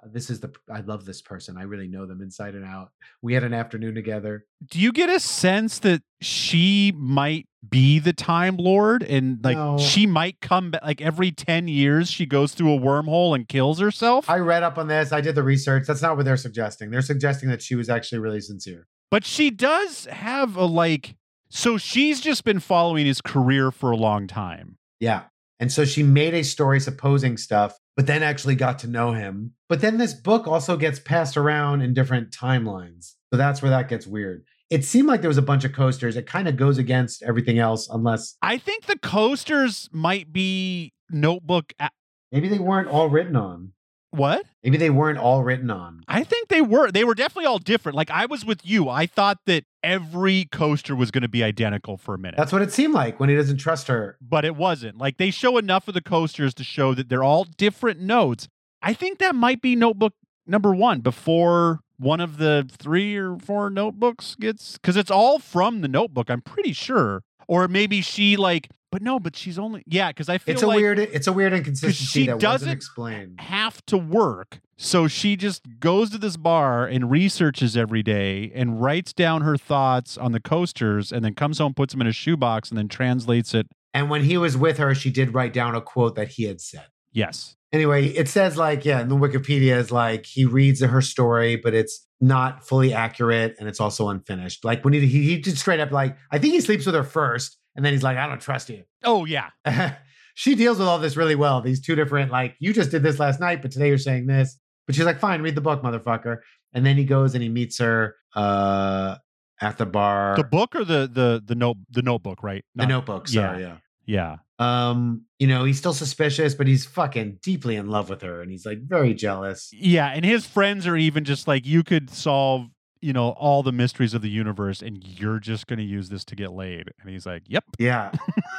S2: this is the, I love this person. I really know them inside and out. We had an afternoon together.
S1: Do you get a sense that she might be the Time Lord and like
S2: No.
S1: she might come back like every ten years she goes through a wormhole and kills herself?
S2: I read up on this. I did the research. That's not what they're suggesting. They're suggesting that she was actually really sincere.
S1: But she does have a like, so she's just been following his career for a long time.
S2: Yeah. And so she made a story supposing stuff, but then actually got to know him. But then this book also gets passed around in different timelines. So that's where that gets weird. It seemed like there was a bunch of coasters. It kind of goes against everything else unless
S1: I think the coasters might be Notebook. A-
S2: maybe they weren't all written on.
S1: what?
S2: Maybe they weren't all written on.
S1: I think they were. They were definitely all different. Like I was with you. I thought that every coaster was going to be identical for a minute.
S2: That's what it seemed like when he doesn't trust her.
S1: But it wasn't. Like they show enough of the coasters to show that they're all different notes. I think that might be Notebook number one before one of the three or four notebooks gets, because it's all from the Notebook, I'm pretty sure. Or maybe she like, but no, but she's only, yeah, because I feel
S2: It's a
S1: like
S2: weird, it's a weird inconsistency
S1: she
S2: that
S1: doesn't
S2: wasn't explained.
S1: have to work. So she just goes to this bar and researches every day and writes down her thoughts on the coasters and then comes home, puts them in a shoebox and then translates it.
S2: And when he was with her, she did write down a quote that he had said.
S1: Yes.
S2: Anyway, it says like, yeah, in the Wikipedia is like, he reads her story, but it's not fully accurate and it's also unfinished. Like when he, he, he just straight up like, I think he sleeps with her first and then he's like, I don't trust you.
S1: Oh, yeah.
S2: She deals with all this really well. These two different, like, you just did this last night, but today you're saying this. But she's like, fine, read the book, motherfucker. And then he goes and he meets her uh, at the bar.
S1: The book or the the the note the notebook, right?
S2: The
S1: Not-
S2: notebook, sorry, yeah.
S1: Yeah.
S2: Um, you know, he's still suspicious, but he's fucking deeply in love with her. And he's like very jealous.
S1: Yeah. And his friends are even just like, you could solve, you know, all the mysteries of the universe and you're just going to use this to get laid. And he's like, yep.
S2: Yeah.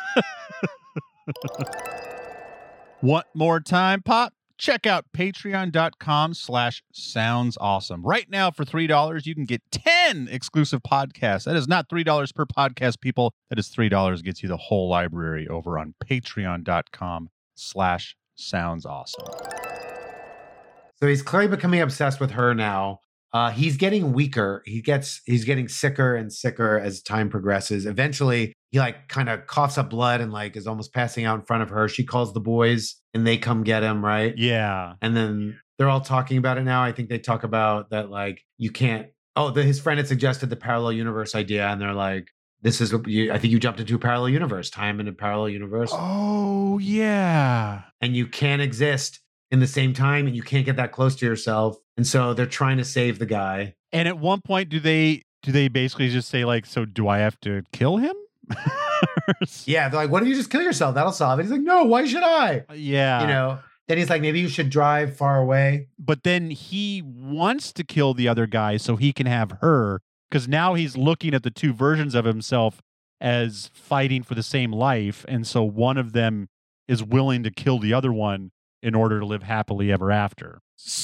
S1: One more time, Pop. Check out patreon.com slash sounds awesome. Right now, for three dollars, you can get ten exclusive podcasts. That is not three dollars per podcast, people. That is three dollars gets you the whole library over on patreon.com slash sounds awesome.
S2: So he's clearly becoming obsessed with her now. Uh, he's getting weaker. He gets he's getting sicker and sicker as time progresses. Eventually, he like kind of coughs up blood and like is almost passing out in front of her. She calls the boys and they come get him, right?
S1: Yeah.
S2: And then they're all talking about it now. I think they talk about that like you can't. Oh, the, his friend had suggested the parallel universe idea, and they're like, "This is what you, I think you jumped into a parallel universe, time in a parallel universe,
S1: Oh, yeah.
S2: and you can't exist in the same time, and you can't get that close to yourself." And so they're trying to save the guy.
S1: And at one point, do they do they basically just say like, so do I have to kill him?
S2: Yeah, they're like, "Why don't you just kill yourself? That'll solve it." He's like, "No, why should I?"
S1: Yeah.
S2: You know. Then he's like, "Maybe you should drive far away."
S1: But then he wants to kill the other guy so he can have her, because now he's looking at the two versions of himself as fighting for the same life. And so one of them is willing to kill the other one in order to live happily ever after.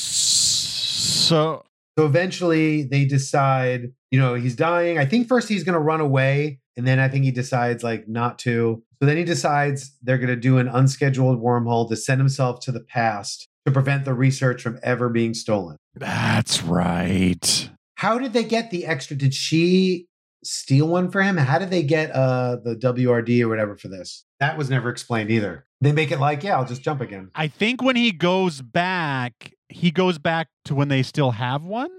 S1: So
S2: So eventually they decide, you know, he's dying. I think first he's going to run away. And then I think he decides like not to. So then he decides they're going to do an unscheduled wormhole to send himself to the past to prevent the research from ever being stolen.
S1: that's right.
S2: How did they get the extra? Did she steal one for him? How did they get uh, the W R D or whatever for this? That was never explained either. They make it like, yeah, I'll just jump again.
S1: I think when he goes back, he goes back to when they still have one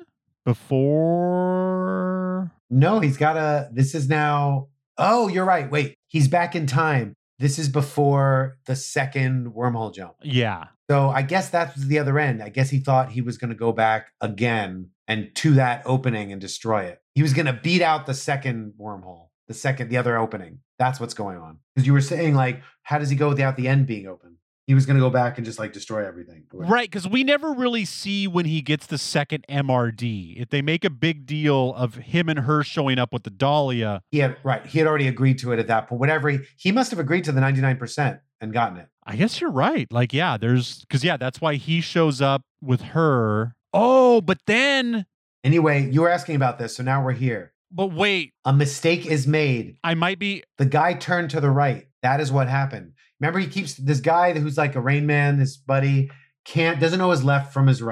S1: before.
S2: No, he's got a, this is now, oh, you're right. Wait, he's back in time. This is before the second wormhole jump.
S1: Yeah.
S2: So I guess that was the other end. I guess he thought he was going to go back again and to that opening and destroy it. He was going to beat out the second wormhole, the second, the other opening. That's what's going on. Because you were saying like, how does he go without the end being open? He was going to go back and just like destroy everything.
S1: Right, because we never really see when he gets the second M R D. If they make a big deal of him and her showing up with the Dahlia.
S2: He had, right. He had already agreed to it at that point. Whatever. He, he must have agreed to the ninety-nine percent and gotten it.
S1: I guess you're right. Like, yeah, there's, because yeah, that's why he shows up with her. Oh, but then.
S2: Anyway, you were asking about this. So now we're here.
S1: But wait.
S2: A mistake is made.
S1: I might be.
S2: The guy turned to the right. That is what happened. Remember, he keeps this guy who's like a Rain Man, this buddy, can't, doesn't know his left from his right.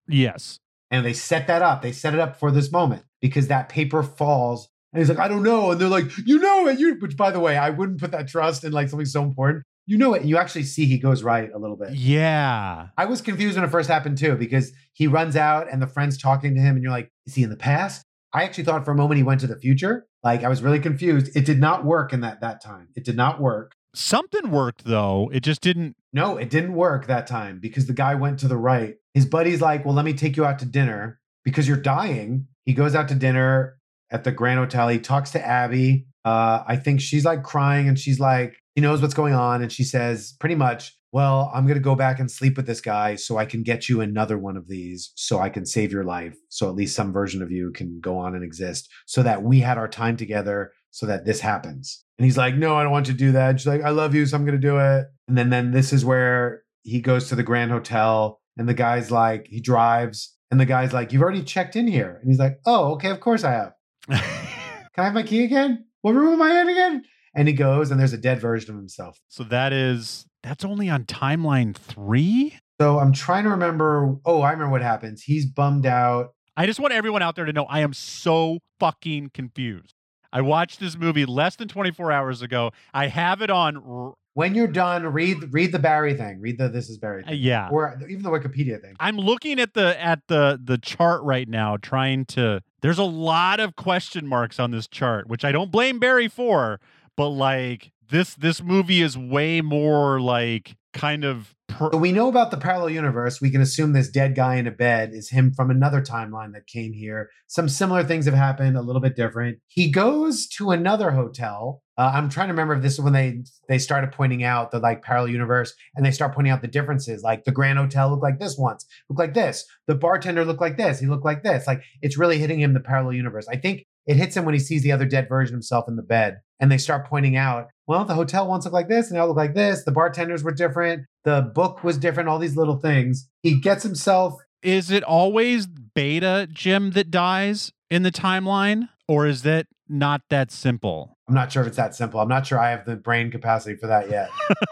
S1: Yes.
S2: And they set that up. They set it up for this moment because that paper falls. And he's like, I don't know. And they're like, you know it. You, which, by the way, I wouldn't put that trust in like something so important. You know it. And you actually see he goes right a little bit.
S1: Yeah.
S2: I was confused when it first happened too, because he runs out and the friend's talking to him and you're like, is he in the past? I actually thought for a moment he went to the future. Like I was really confused. It did not work in that, that time. It did not work.
S1: Something worked though. It just didn't.
S2: No, it didn't work that time because the guy went to the right. His buddy's like, well, let me take you out to dinner because you're dying. He goes out to dinner at the Grand Hotel. He talks to Abby. Uh, I think she's like crying and she's like, he knows what's going on. And she says pretty much, well, I'm going to go back and sleep with this guy so I can get you another one of these so I can save your life. So at least some version of you can go on and exist so that we had our time together so that this happens. And he's like, no, I don't want you to do that. And she's like, I love you, so I'm going to do it. And then, then this is where he goes to the Grand Hotel and the guy's like, he drives and the guy's like, you've already checked in here. And he's like, oh, okay, of course I have. Can I have my key again? What room am I in again? And he goes and there's a dead version of himself.
S1: So that is, that's only on timeline three?
S2: So I'm trying to remember. Oh, I remember what happens. He's bummed out.
S1: I just want everyone out there to know I am so fucking confused. I watched this movie less than twenty-four hours ago. I have it on. R-
S2: When you're done, read read the Barry thing. Read the This Is Barry thing.
S1: Uh, yeah.
S2: Or even the Wikipedia thing.
S1: I'm looking at the at the the chart right now, trying to. There's a lot of question marks on this chart, which I don't blame Barry for, but like this this movie is way more like kind of. Per-
S2: So we know about the parallel universe. We can assume this dead guy in a bed is him from another timeline that came here. Some similar things have happened, a little bit different. He goes to another hotel. Uh, I'm trying to remember if this is when they they started pointing out the like parallel universe and they start pointing out the differences. Like the Grand Hotel looked like this once, looked like this. The bartender looked like this. He looked like this. Like it's really hitting him the parallel universe. I think it hits him when he sees the other dead version of himself in the bed and they start pointing out, well, the hotel once looked like this and now look like this. The bartenders were different. The book was different. All these little things. He gets himself.
S1: Is it always Beta Jim that dies in the timeline, or is that not that simple?
S2: I'm not sure if it's that simple. I'm not sure I have the brain capacity for that yet.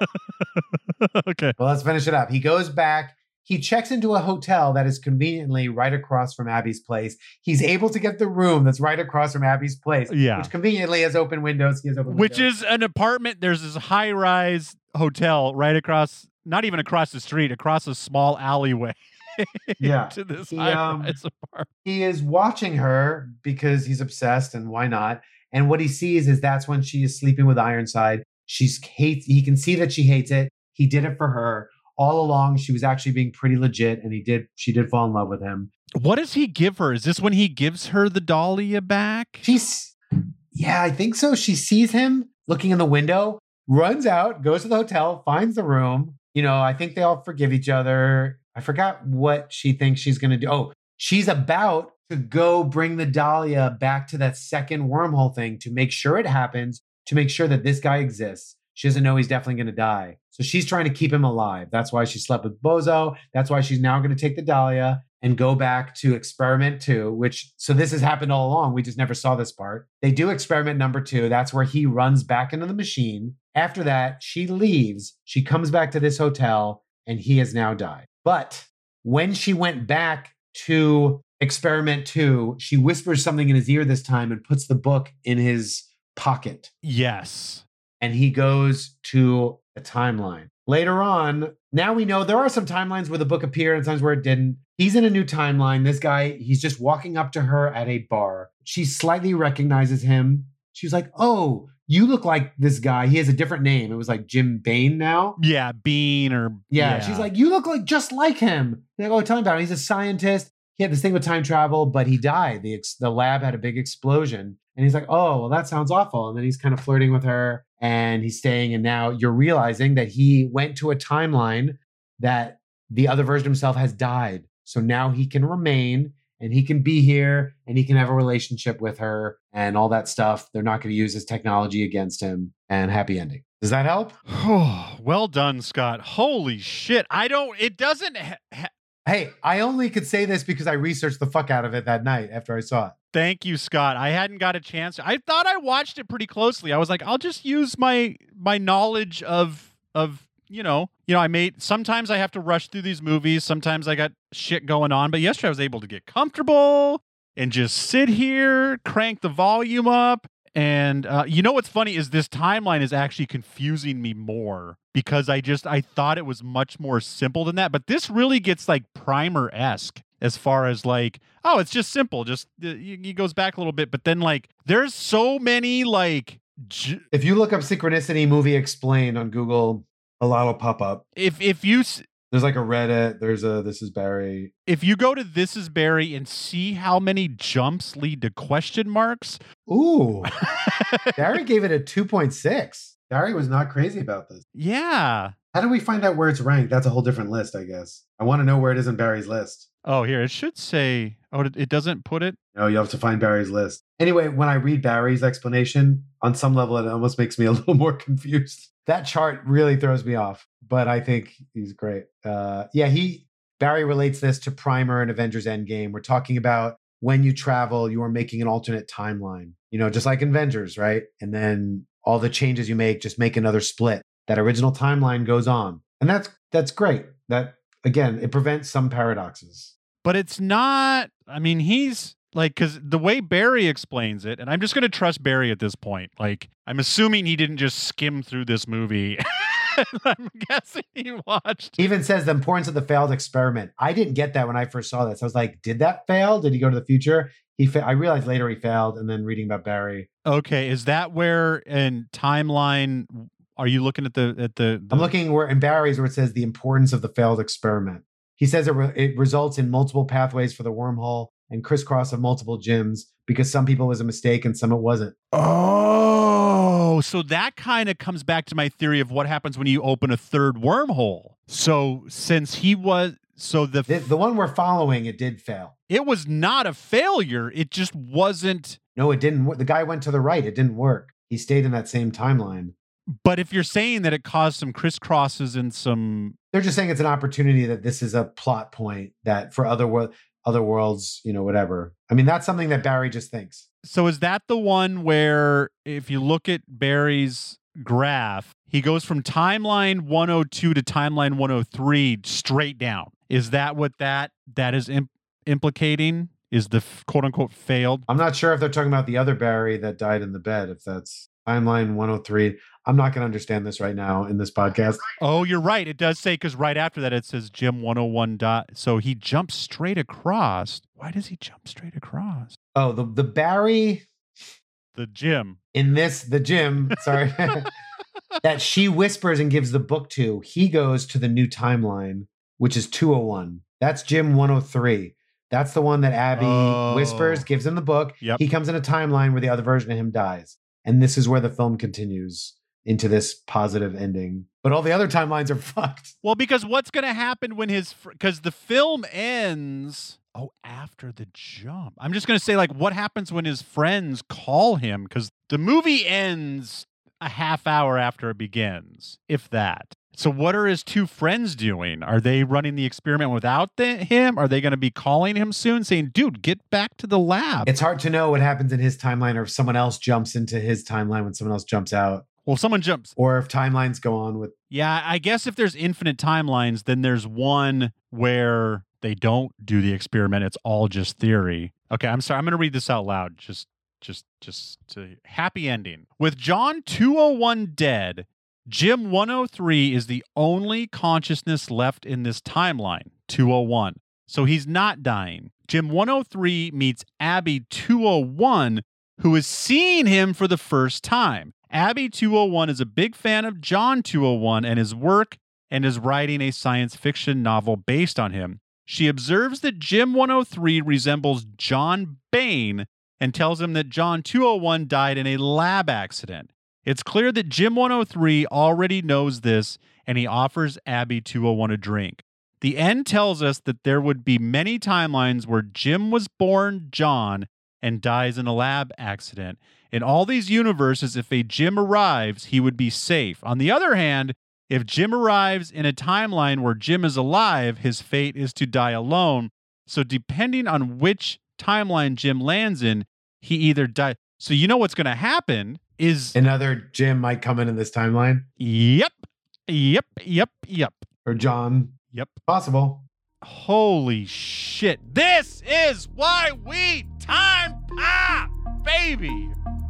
S1: Okay.
S2: Well, let's finish it up. He goes back. He checks into a hotel that is conveniently right across from Abby's place. He's able to get the room that's right across from Abby's place,
S1: Yeah.
S2: which conveniently has open windows. He has open
S1: Which
S2: windows.
S1: is an apartment. There's this high-rise hotel right across, not even across the street, across a small alleyway.
S2: Yeah.
S1: To this
S2: He, um,
S1: high-rise apartment.
S2: He is watching her because he's obsessed, and why not? And what he sees is that's when she is sleeping with Ironside. She's hates. He can see that she hates it. He did it for her. All along, she was actually being pretty legit, and he did. She did fall in love with him.
S1: What does he give her? Is this when he gives her the Dahlia back?
S2: She's, yeah, I think so. She sees him looking in the window, runs out, goes to the hotel, finds the room. You know, I think they all forgive each other. I forgot what she thinks she's going to do. Oh, she's about to go bring the Dahlia back to that second wormhole thing to make sure it happens, to make sure that this guy exists. She doesn't know he's definitely going to die. So she's trying to keep him alive. That's why she slept with Bozo. That's why she's now going to take the Dahlia and go back to experiment two, which, so this has happened all along. We just never saw this part. They do experiment number two. That's where he runs back into the machine. After that, she leaves. She comes back to this hotel and he has now died. But when she went back to experiment two, she whispers something in his ear this time and puts the book in his pocket.
S1: Yes.
S2: And he goes to a timeline. Later on, now we know there are some timelines where the book appeared and times where it didn't. He's in a new timeline. This guy, he's just walking up to her at a bar. She slightly recognizes him. She's like, oh, you look like this guy. He has a different name. It was like Jim Bain now.
S1: Yeah, Bean or...
S2: Yeah, she's like, you look like just like him. They're like, oh, tell me about him. He's a scientist. He had this thing with time travel, but he died. The, ex- the lab had a big explosion. And he's like, oh, well, that sounds awful. And then he's kind of flirting with her and he's staying. And now you're realizing that he went to a timeline that the other version of himself has died. So now he can remain and he can be here and he can have a relationship with her and all that stuff. They're not going to use his technology against him, and happy ending. Does that help?
S1: Oh, well done, Scott. Holy shit. I don't, it doesn't... Ha- ha-
S2: Hey, I only could say this because I researched the fuck out of it that night after I saw it.
S1: Thank you, Scott. I hadn't got a chance. I thought I watched it pretty closely. I was like, I'll just use my my knowledge of of you know, you know, I made, sometimes I have to rush through these movies. Sometimes I got shit going on. But yesterday I was able to get comfortable and just sit here, crank the volume up. And uh, you know what's funny is this timeline is actually confusing me more because I just, I thought it was much more simple than that. But this really gets like Primer-esque as far as like, oh, it's just simple. Just, uh, he goes back a little bit. But then like, there's so many like, j-
S2: If you look up Synchronicity Movie Explained on Google, a lot will pop up.
S1: if if you s-
S2: There's like a Reddit. There's a This Is Barry.
S1: if you go to This Is Barry and see how many jumps lead to question marks.
S2: Ooh. Barry gave it a two point six. Barry was not crazy about this.
S1: Yeah.
S2: How do we find out where it's ranked? That's a whole different list, I guess. I want to know where it is in Barry's list.
S1: Oh, here, it should say, oh, it it doesn't put it.
S2: No, you have to find Barry's list. Anyway, when I read Barry's explanation, on some level, it almost makes me a little more confused. That chart really throws me off, but I think he's great. Uh, yeah, he Barry relates this to Primer and Avengers Endgame. We're talking about when you travel, you are making an alternate timeline, you know, just like in Avengers, right? And then all the changes you make just make another split. That original timeline goes on. And that's that's great. That, again, it prevents some paradoxes.
S1: But it's not, I mean, he's like, because the way Barry explains it, and I'm just going to trust Barry at this point. Like, I'm assuming he didn't just skim through this movie. I'm guessing he watched.
S2: He even says the importance of the failed experiment. I didn't get that when I first saw this. I was like, did that fail? Did he go to the future? He fa- I realized later he failed, and then reading about Barry.
S1: Okay, is that where in timeline, are you looking at the, at the, the...
S2: I'm looking where in Barry's where it says the importance of the failed experiment. He says it, re- it results in multiple pathways for the wormhole and crisscross of multiple gyms because some people it was a mistake and some it wasn't.
S1: Oh, so that kind of comes back to my theory of what happens when you open a third wormhole. So since he was, so the
S2: The, the one we're following, it did fail.
S1: it was not a failure. It just wasn't.
S2: No, it didn't. wo- The guy went to the right. It didn't work. He stayed in that same timeline.
S1: But if you're saying that it caused some crisscrosses and some,
S2: They're just saying it's an opportunity that this is a plot point that for other world, other worlds, you know, whatever. I mean, that's something that Barry just thinks.
S1: so is that the one where if you look at Barry's graph, he goes from timeline one oh two to timeline one oh three straight down? Is that what that that is imp- implicating? Is the f- quote unquote failed?
S2: I'm not sure if they're talking about the other Barry that died in the bed, if that's timeline one oh three. I'm not going to understand this right now in this podcast.
S1: Oh, you're right. It does say, because right after that it says Jim one oh one dot. So he jumps straight across. Why does he jump straight across?
S2: Oh, the, the Barry
S1: The Jim.
S2: in this, the Jim, sorry, that she whispers and gives the book to, he goes to the new timeline, which is two oh one. That's Jim one oh three. That's the one that Abby
S1: Oh.
S2: whispers, gives him the book.
S1: Yep.
S2: He comes in a timeline where the other version of him dies. And this is where the film continues into this positive ending. But all the other timelines are fucked.
S1: Well, because what's going to happen when his, because the film ends, oh, after the jump. I'm just going to say, like, what happens when his friends call him? Because the movie ends a half hour after it begins, if that. So what are his two friends doing? Are they running the experiment without the, him? Are they going to be calling him soon saying, dude, get back to the lab?
S2: It's hard to know what happens in his timeline or if someone else jumps into his timeline when someone else jumps out.
S1: Well, if someone jumps.
S2: Or if timelines go on with.
S1: Yeah, I guess if there's infinite timelines, then there's one where they don't do the experiment. It's all just theory. Okay, I'm sorry. I'm going to read this out loud. Just, just, just to happy ending. With John two oh one dead, Jim one oh three is the only consciousness left in this timeline, two oh one. So he's not dying. Jim one oh three meets Abby two oh one, who is seeing him for the first time. Abby two oh one is a big fan of John two oh one and his work and is writing a science fiction novel based on him. She observes that Jim one oh three resembles John Bain and tells him that John two oh one died in a lab accident. It's clear that Jim one oh three already knows this, and he offers Abby two oh one a drink. The end tells us that there would be many timelines where Jim was born John and dies in a lab accident. In all these universes, if a Jim arrives, he would be safe. On the other hand, if Jim arrives in a timeline where Jim is alive, his fate is to die alone. So depending on which timeline Jim lands in, he either dies. So you know what's going to happen is...
S2: Another Jim might come in in this timeline.
S1: Yep. Yep, yep, yep.
S2: Or John.
S1: Yep.
S2: Possible.
S1: Holy shit. This is why we time pop, baby.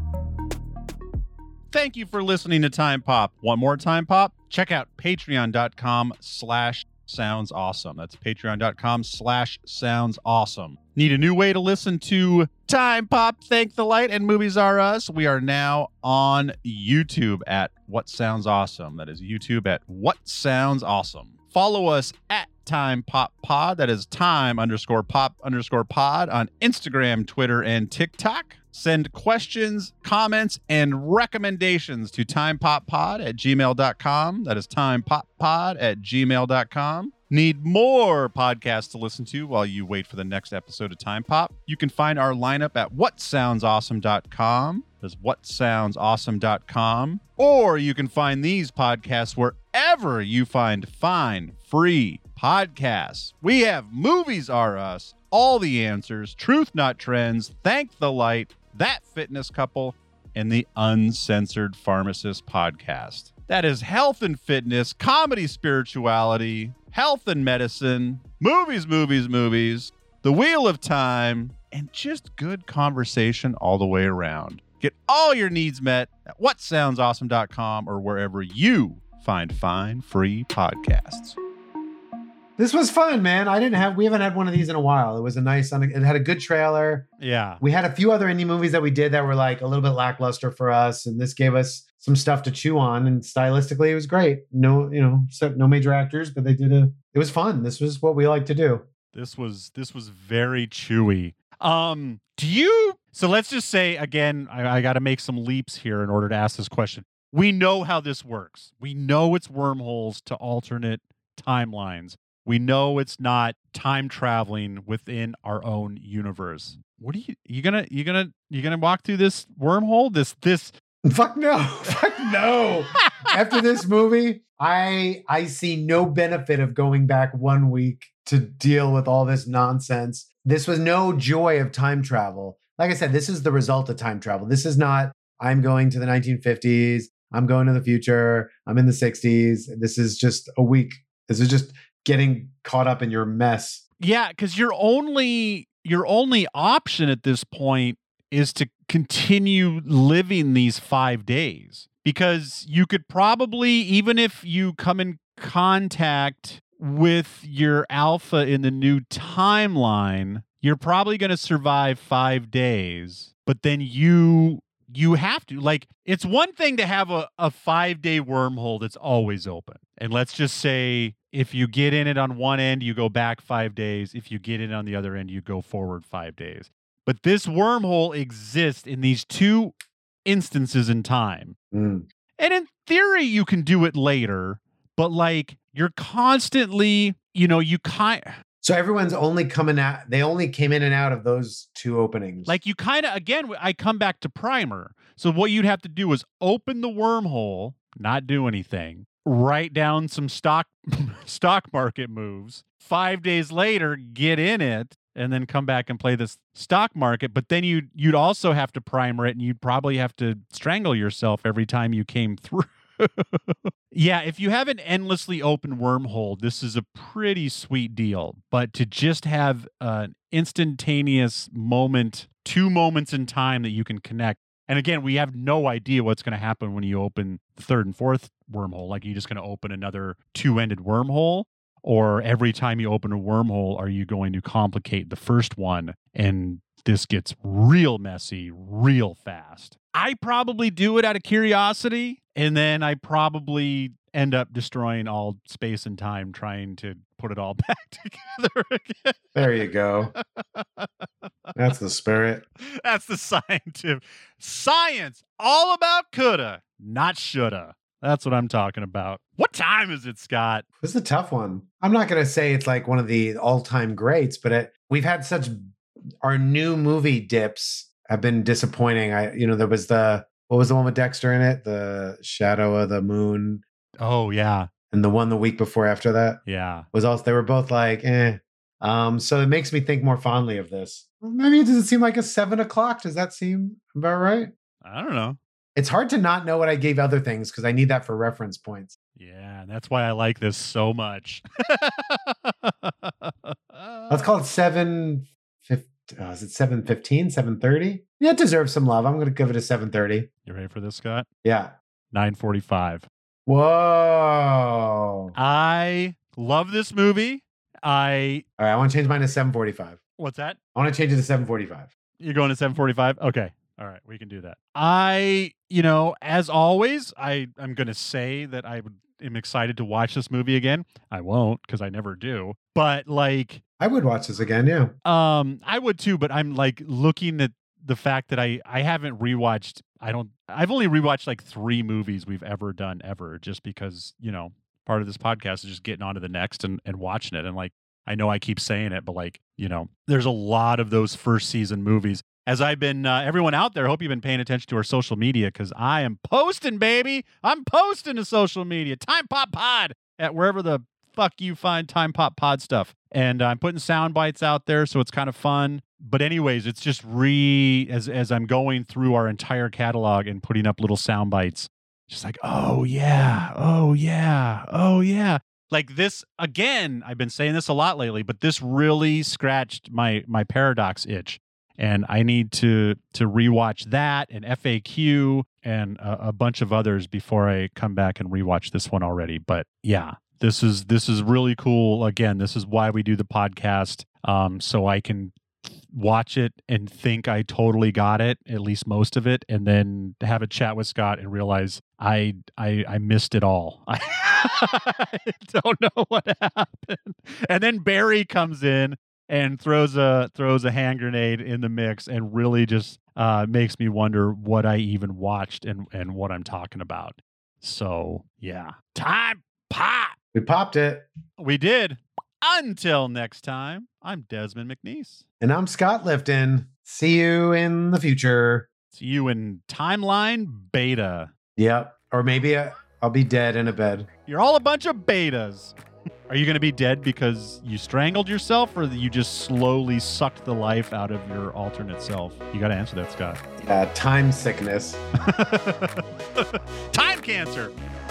S1: Thank you for listening to Time Pop. Want more Time Pop? Check out patreon.com slash sounds awesome. That's patreon.com slash sounds awesome. Need a new way to listen to Time Pop, Thank the Light, and Movies Are Us? We are now on YouTube at What Sounds Awesome. That is YouTube at What Sounds Awesome. Follow us at Time Pop Pod. That is time underscore pop underscore pod on Instagram, Twitter, and TikTok. Send questions, comments, and recommendations to timepoppod at gmail dot com. That is timepoppod at gmail dot com. Need more podcasts to listen to while you wait for the next episode of Time Pop? You can find our lineup at what sounds awesome dot com. That's what sounds awesome dot com. Or you can find these podcasts wherever you find fine, free podcasts. We have Movies Are Us, All the Answers, Truth Not Trends, Thank the Light, That Fitness Couple, and the Uncensored Pharmacist Podcast. That is health and fitness, comedy, spirituality, health and medicine, movies, movies, movies, the Wheel of Time, and just good conversation all the way around. Get all your needs met at what sounds awesome dot com or wherever you find fine, free podcasts.
S2: This was fun, man. I didn't have, we haven't had one of these in a while. It was a nice, it had a good trailer.
S1: Yeah.
S2: We had a few other indie movies that we did that were like a little bit lackluster for us. And this gave us some stuff to chew on. And stylistically, it was great. No, you know, no major actors, but they did a, it was fun. This was what we like to do.
S1: This was, this was very chewy. Um, do you, so let's just say again, I, I got to make some leaps here in order to ask this question. We know how this works. We know it's wormholes to alternate timelines. We know it's not time traveling within our own universe. What are you you gonna you gonna you gonna walk through this wormhole? This this
S2: Fuck no. Fuck no. After this movie, I I see no benefit of going back one week to deal with all this nonsense. This was no joy of time travel. Like I said, this is the result of time travel. This is not I'm going to the nineteen fifties. I'm going to the future. I'm in the sixties. This is just a week. This is just getting caught up in your mess.
S1: Yeah, because your only your only option at this point is to continue living these five days. Because you could probably, even if you come in contact with your alpha in the new timeline, you're probably going to survive five days. But then you you have to, like, it's one thing to have a, a five-day wormhole that's always open. And let's just say if you get in it on one end, you go back five days. If you get in on the other end, you go forward five days. But this wormhole exists in these two instances in time.
S2: Mm.
S1: And in theory, you can do it later, but like you're constantly, you know, you kind
S2: So everyone's only coming out, they only came in and out of those two openings.
S1: like you kind of, again, I come back to Primer. So what you'd have to do is open the wormhole, not do anything, write down some stock stock market moves. Five days later, get in it, and then come back and play this stock market. But then you'd, you'd also have to primer it, and you'd probably have to strangle yourself every time you came through. Yeah, if you have an endlessly open wormhole, this is a pretty sweet deal. But to just have an instantaneous moment, two moments in time that you can connect. And again, we have no idea what's going to happen when you open the third and fourth wormhole. Like, are you just going to open another two-ended wormhole? Or every time you open a wormhole, are you going to complicate the first one? And this gets real messy real fast. I probably do it out of curiosity, and then I probably end up destroying all space and time trying to put it all back together again.
S2: There you go. That's the spirit.
S1: That's the scientific science. All about coulda, not shoulda. That's what I'm talking about. What time is it, Scott?
S2: This is a tough one. I'm not going to say it's like one of the all-time greats, but it, we've had such, our new movie dips have been disappointing. I, you know, there was the, what was the one with Dexter in it? The Shadow of the Moon.
S1: Oh, yeah.
S2: And the one the week before after that.
S1: Yeah.
S2: Was also, they were both like, eh. Um, so it makes me think more fondly of this. Maybe it doesn't seem like a seven o'clock. Does that seem about right?
S1: I don't know.
S2: It's hard to not know what I gave other things because I need that for reference points.
S1: Yeah, and that's why I like this so much.
S2: Let's call it seven. Uh, is it seven fifteen, seven thirty? Yeah, it deserves some love. I'm going to give it a seven thirty.
S1: You ready for this, Scott?
S2: Yeah.
S1: nine forty-five.
S2: Whoa.
S1: I love this movie. I.
S2: All right, I want to change mine to seven forty-five.
S1: What's that?
S2: I want to change it to seven forty-five.
S1: You're going to seven forty-five? Okay. All right, we can do that. I, you know, as always, I, I'm going to say that I would, am excited to watch this movie again. I won't because I never do. But like,
S2: I would watch this again, yeah.
S1: Um, I would too, but I'm like looking at the fact that I, I haven't rewatched, I don't, I've only rewatched like three movies we've ever done ever, just because, you know, part of this podcast is just getting on to the next and, and watching it. And like, I know I keep saying it, but like, you know, there's a lot of those first season movies. As I've been, uh, everyone out there, I hope you've been paying attention to our social media because I am posting, baby. I'm posting to social media. Time Pop Pod at wherever the fuck you find Time Pop Pod stuff. And I'm putting sound bites out there, so it's kind of fun. But anyways, it's just re, as, as I'm going through our entire catalog and putting up little sound bites, just like, oh yeah, oh yeah, oh yeah. Like this, again, I've been saying this a lot lately, but this really scratched my my Paradox itch. And I need to to rewatch that and F A Q and a, a bunch of others before I come back and rewatch this one already. But yeah, this is this is really cool. Again, this is why we do the podcast, um, so I can watch it and think I totally got it, at least most of it, and then have a chat with Scott and realize I I, I missed it all. I don't know what happened. And then Barry comes in and throws a throws a hand grenade in the mix and really just uh, makes me wonder what I even watched and, and what I'm talking about. So, yeah. Time Pop!
S2: We popped it.
S1: We did. Until next time, I'm Desmond McNeese.
S2: And I'm Scott Lifton. See you in the future.
S1: See you in Timeline Beta.
S2: Yep. Or maybe I, I'll be dead in a bed.
S1: You're all a bunch of betas. Are you going to be dead because you strangled yourself or that you just slowly sucked the life out of your alternate self? You got to answer that, Scott.
S2: Yeah, time sickness.
S1: Time cancer.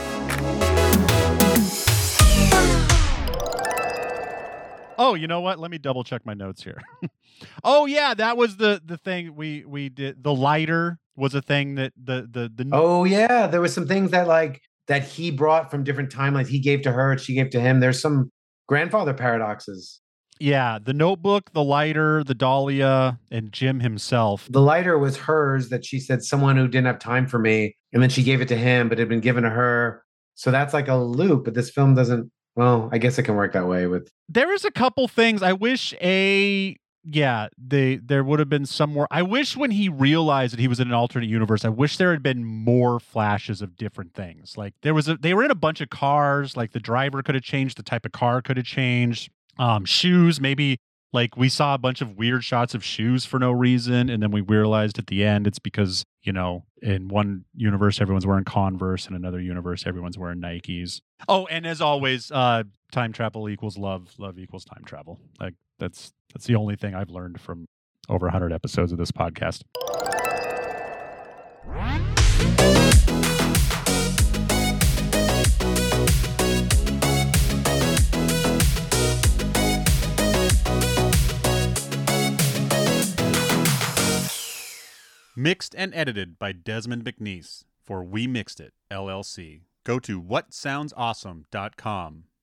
S1: Oh, you know what? Let me double check my notes here. Oh yeah, that was the the thing we we did. The lighter was a thing that the the the.
S2: Oh yeah, there was some things that like that he brought from different timelines. He gave to her, she gave to him. There's some grandfather paradoxes.
S1: Yeah, the notebook, the lighter, the Dahlia, and Jim himself.
S2: The lighter was hers that she said someone who didn't have time for me, and then she gave it to him, but it had been given to her. So that's like a loop. But this film doesn't. Well, I guess it can work that way with.
S1: There is a couple things I wish a yeah they there would have been some more. I wish when he realized that he was in an alternate universe, I wish there had been more flashes of different things. Like there was a they were in a bunch of cars. Like the driver could have changed, the type of car could have changed. Um, shoes, maybe like we saw a bunch of weird shots of shoes for no reason, and then we realized at the end it's because, you know, in one universe everyone's wearing Converse, in another universe everyone's wearing Nikes. Oh, and as always, uh, time travel equals love, love equals time travel. Like that's that's the only thing I've learned from over one hundred episodes of this podcast. Mixed and edited by Desmond McNeese for We Mixed It, L L C. Go to what sounds awesome dot com